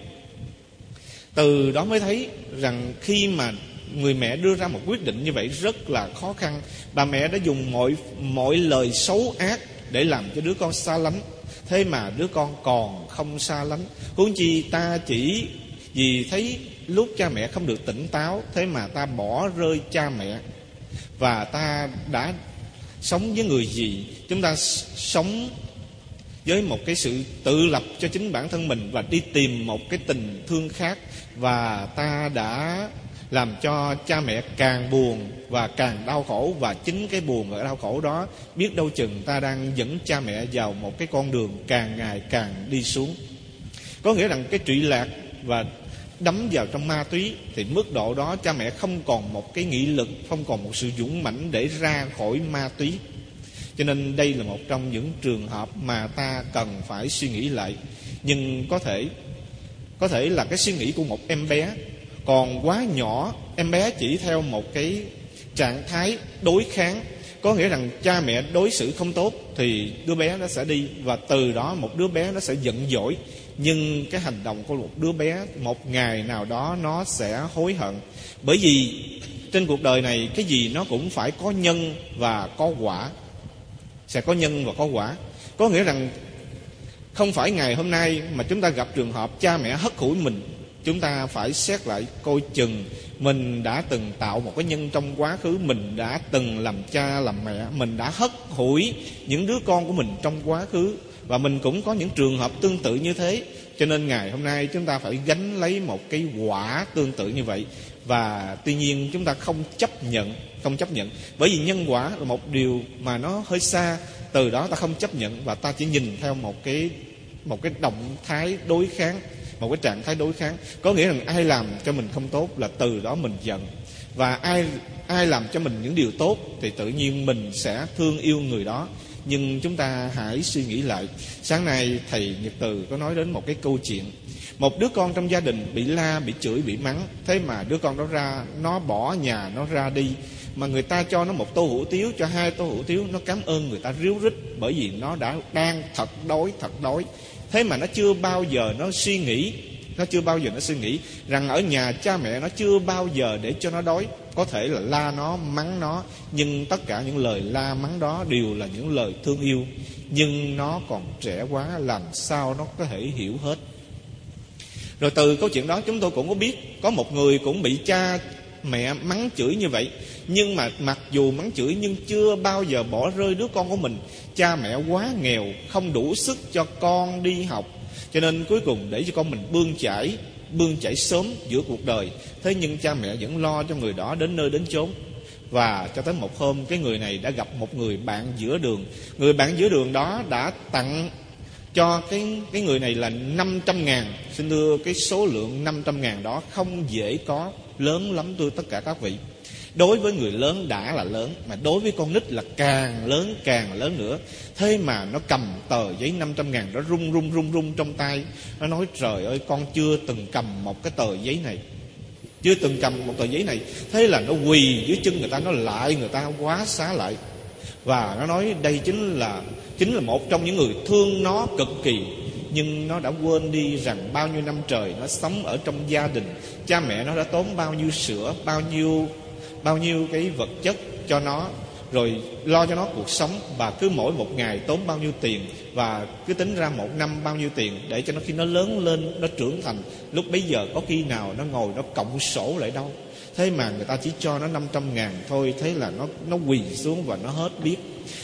Từ đó mới thấy rằng khi mà người mẹ đưa ra một quyết định như vậy rất là khó khăn. Bà mẹ đã dùng mọi mọi lời xấu ác để làm cho đứa con xa lánh. Thế mà đứa con còn không xa lánh. Huống chi ta chỉ vì thấy lúc cha mẹ không được tỉnh táo, thế mà ta bỏ rơi cha mẹ, và ta đã sống với người gì? Chúng ta sống với một cái sự tự lập cho chính bản thân mình và đi tìm một cái tình thương khác, và ta đã làm cho cha mẹ càng buồn và càng đau khổ. Và chính cái buồn và đau khổ đó, biết đâu chừng ta đang dẫn cha mẹ vào một cái con đường càng ngày càng đi xuống. Có nghĩa rằng cái trụy lạc và đắm vào trong ma túy, thì mức độ đó cha mẹ không còn một cái nghị lực, không còn một sự dũng mãnh để ra khỏi ma túy. Cho nên đây là một trong những trường hợp mà ta cần phải suy nghĩ lại. Nhưng có thể Có thể là cái suy nghĩ của một em bé còn quá nhỏ, em bé chỉ theo một cái trạng thái đối kháng. Có nghĩa rằng cha mẹ đối xử không tốt thì đứa bé nó sẽ đi, và từ đó một đứa bé nó sẽ giận dỗi. Nhưng cái hành động của một đứa bé một ngày nào đó nó sẽ hối hận. Bởi vì trên cuộc đời này cái gì nó cũng phải có nhân và có quả. Sẽ có nhân và có quả. Có nghĩa rằng không phải ngày hôm nay mà chúng ta gặp trường hợp cha mẹ hất hủi mình, chúng ta phải xét lại coi chừng mình đã từng tạo một cái nhân trong quá khứ. Mình đã từng làm cha làm mẹ, mình đã hất hủi những đứa con của mình trong quá khứ, và mình cũng có những trường hợp tương tự như thế. Cho nên ngày hôm nay chúng ta phải gánh lấy một cái quả tương tự như vậy. Và tuy nhiên chúng ta không chấp nhận Không chấp nhận Bởi vì nhân quả là một điều mà nó hơi xa. Từ đó ta không chấp nhận, và ta chỉ nhìn theo một cái Một cái động thái đối kháng, một cái trạng thái đối kháng. Có nghĩa rằng ai làm cho mình không tốt là từ đó mình giận, và ai ai làm cho mình những điều tốt thì tự nhiên mình sẽ thương yêu người đó. Nhưng chúng ta hãy suy nghĩ lại. Sáng nay thầy Nhật Từ có nói đến một cái câu chuyện. Một đứa con trong gia đình bị la, bị chửi, bị mắng. Thế mà đứa con đó ra, nó bỏ nhà, nó ra đi. Mà người ta cho nó một tô hủ tiếu, cho hai tô hủ tiếu, nó cảm ơn người ta ríu rít. Bởi vì nó đã đang thật đói, thật đói. Thế mà nó chưa bao giờ nó suy nghĩ Nó chưa bao giờ nó suy nghĩ rằng ở nhà cha mẹ nó chưa bao giờ để cho nó đói. Có thể là la nó, mắng nó, nhưng tất cả những lời la mắng đó đều là những lời thương yêu. Nhưng nó còn trẻ quá, làm sao nó có thể hiểu hết. Rồi từ câu chuyện đó chúng tôi cũng có biết có một người cũng bị cha mẹ mắng chửi như vậy. Nhưng mà mặc dù mắng chửi nhưng chưa bao giờ bỏ rơi đứa con của mình. Cha mẹ quá nghèo, không đủ sức cho con đi học, cho nên cuối cùng để cho con mình bươn chải Bươn chải sớm giữa cuộc đời. Thế nhưng cha mẹ vẫn lo cho người đó đến nơi đến chốn. Và cho tới một hôm, cái người này đã gặp một người bạn giữa đường. Người bạn giữa đường đó đã tặng cho cái, cái người này là năm trăm ngàn. Xin thưa, cái số lượng năm trăm ngàn đó không dễ có, lớn lắm thưa tất cả các vị. Đối với người lớn đã là lớn, mà đối với con nít là càng lớn càng lớn nữa. Thế mà nó cầm tờ giấy năm trăm ngàn đó rung rung rung rung trong tay. Nó nói trời ơi, con chưa từng cầm một cái tờ giấy này, chưa từng cầm một tờ giấy này. Thế là nó quỳ dưới chân người ta, nó lại người ta quá xá lại. Và nó nói đây chính là Chính là một trong những người thương nó cực kỳ. Nhưng nó đã quên đi rằng bao nhiêu năm trời nó sống ở trong gia đình. Cha mẹ nó đã tốn bao nhiêu sữa, bao nhiêu Bao nhiêu cái vật chất cho nó, rồi lo cho nó cuộc sống. Và cứ mỗi một ngày tốn bao nhiêu tiền, và cứ tính ra một năm bao nhiêu tiền, để cho nó khi nó lớn lên, nó trưởng thành, lúc bấy giờ có khi nào nó ngồi nó cộng sổ lại đâu. Thế mà người ta chỉ cho nó năm trăm ngàn thôi. Thế là nó, nó quỳ xuống và nó hết biết.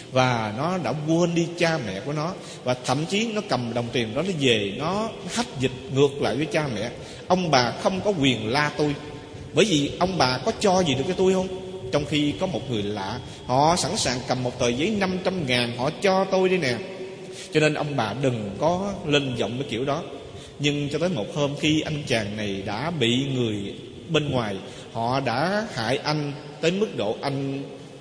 Và nó đã quên đi cha mẹ của nó. Và thậm chí nó cầm đồng tiền đó, nó về nó hách dịch ngược lại với cha mẹ. Ông bà không có quyền la tôi, bởi vì ông bà có cho gì được cho tôi không? Trong khi có một người lạ, họ sẵn sàng cầm một tờ giấy năm trăm ngàn, họ cho tôi đi nè. Cho nên ông bà đừng có lên giọng cái kiểu đó. Nhưng cho tới một hôm, khi anh chàng này đã bị người bên ngoài, họ đã hại anh tới mức độ anh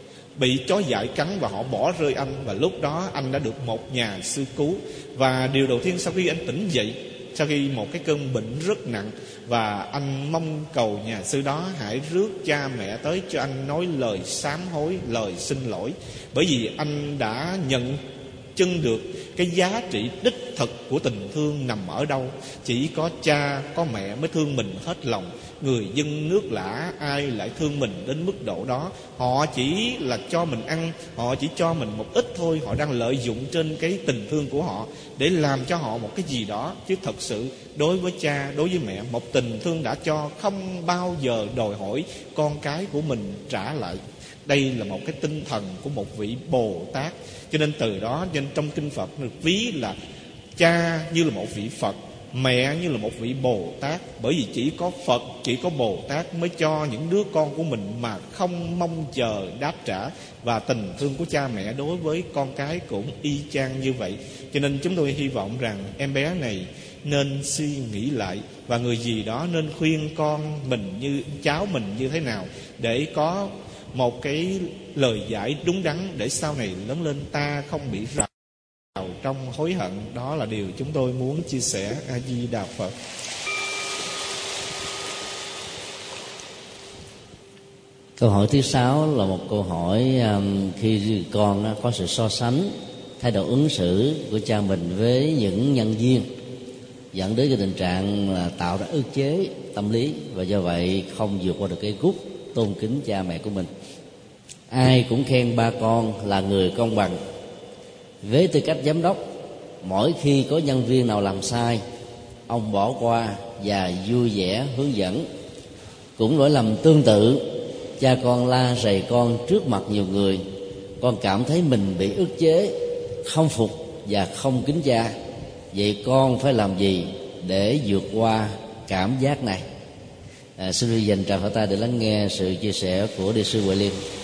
bị chó dại cắn, và họ bỏ rơi anh. Và lúc đó anh đã được một nhà sư cứu. Và điều đầu tiên sau khi anh tỉnh dậy, sau khi một cái cơn bệnh rất nặng, và anh mong cầu nhà sư đó hãy rước cha mẹ tới cho anh nói lời sám hối, lời xin lỗi. Bởi vì anh đã nhận chân được cái giá trị đích thực thực của tình thương nằm ở đâu? Chỉ có cha, có mẹ mới thương mình hết lòng. Người dân nước lã ai lại thương mình đến mức độ đó? Họ chỉ là cho mình ăn, họ chỉ cho mình một ít thôi. Họ đang lợi dụng trên cái tình thương của họ để làm cho họ một cái gì đó. Chứ thật sự đối với cha, đối với mẹ, một tình thương đã cho không bao giờ đòi hỏi con cái của mình trả lại. Đây là một cái tinh thần của một vị Bồ Tát. Cho nên từ đó nên trong kinh Phật được ví là cha như là một vị Phật, mẹ như là một vị Bồ Tát. Bởi vì chỉ có Phật, chỉ có Bồ Tát mới cho những đứa con của mình mà không mong chờ đáp trả. Và tình thương của cha mẹ đối với con cái cũng y chang như vậy. Cho nên chúng tôi hy vọng rằng em bé này nên suy nghĩ lại, và người gì đó nên khuyên con mình như cháu mình như thế nào để có một cái lời giải đúng đắn, để sau này lớn lên ta không bị rào trong hối hận. Đó là điều chúng tôi muốn chia sẻ. A Di Đà Phật. Câu hỏi thứ sáu là một câu hỏi um, khi con có sự so sánh thái độ ứng xử của cha mình với những nhân viên, dẫn đến cái tình trạng là tạo ra ức chế tâm lý, và do vậy không vượt qua được cái gút tôn kính cha mẹ của mình. Ai cũng khen ba con là người công bằng. Với tư cách giám đốc, mỗi khi có nhân viên nào làm sai, ông bỏ qua và vui vẻ hướng dẫn. Cũng lỗi lầm tương tự, cha con la rầy con trước mặt nhiều người, con cảm thấy mình bị ức chế, không phục và không kính cha. Vậy con phải làm gì để vượt qua cảm giác này? À, xin dành tràng pháo tay để lắng nghe sự chia sẻ của Đại sư Huệ Liên.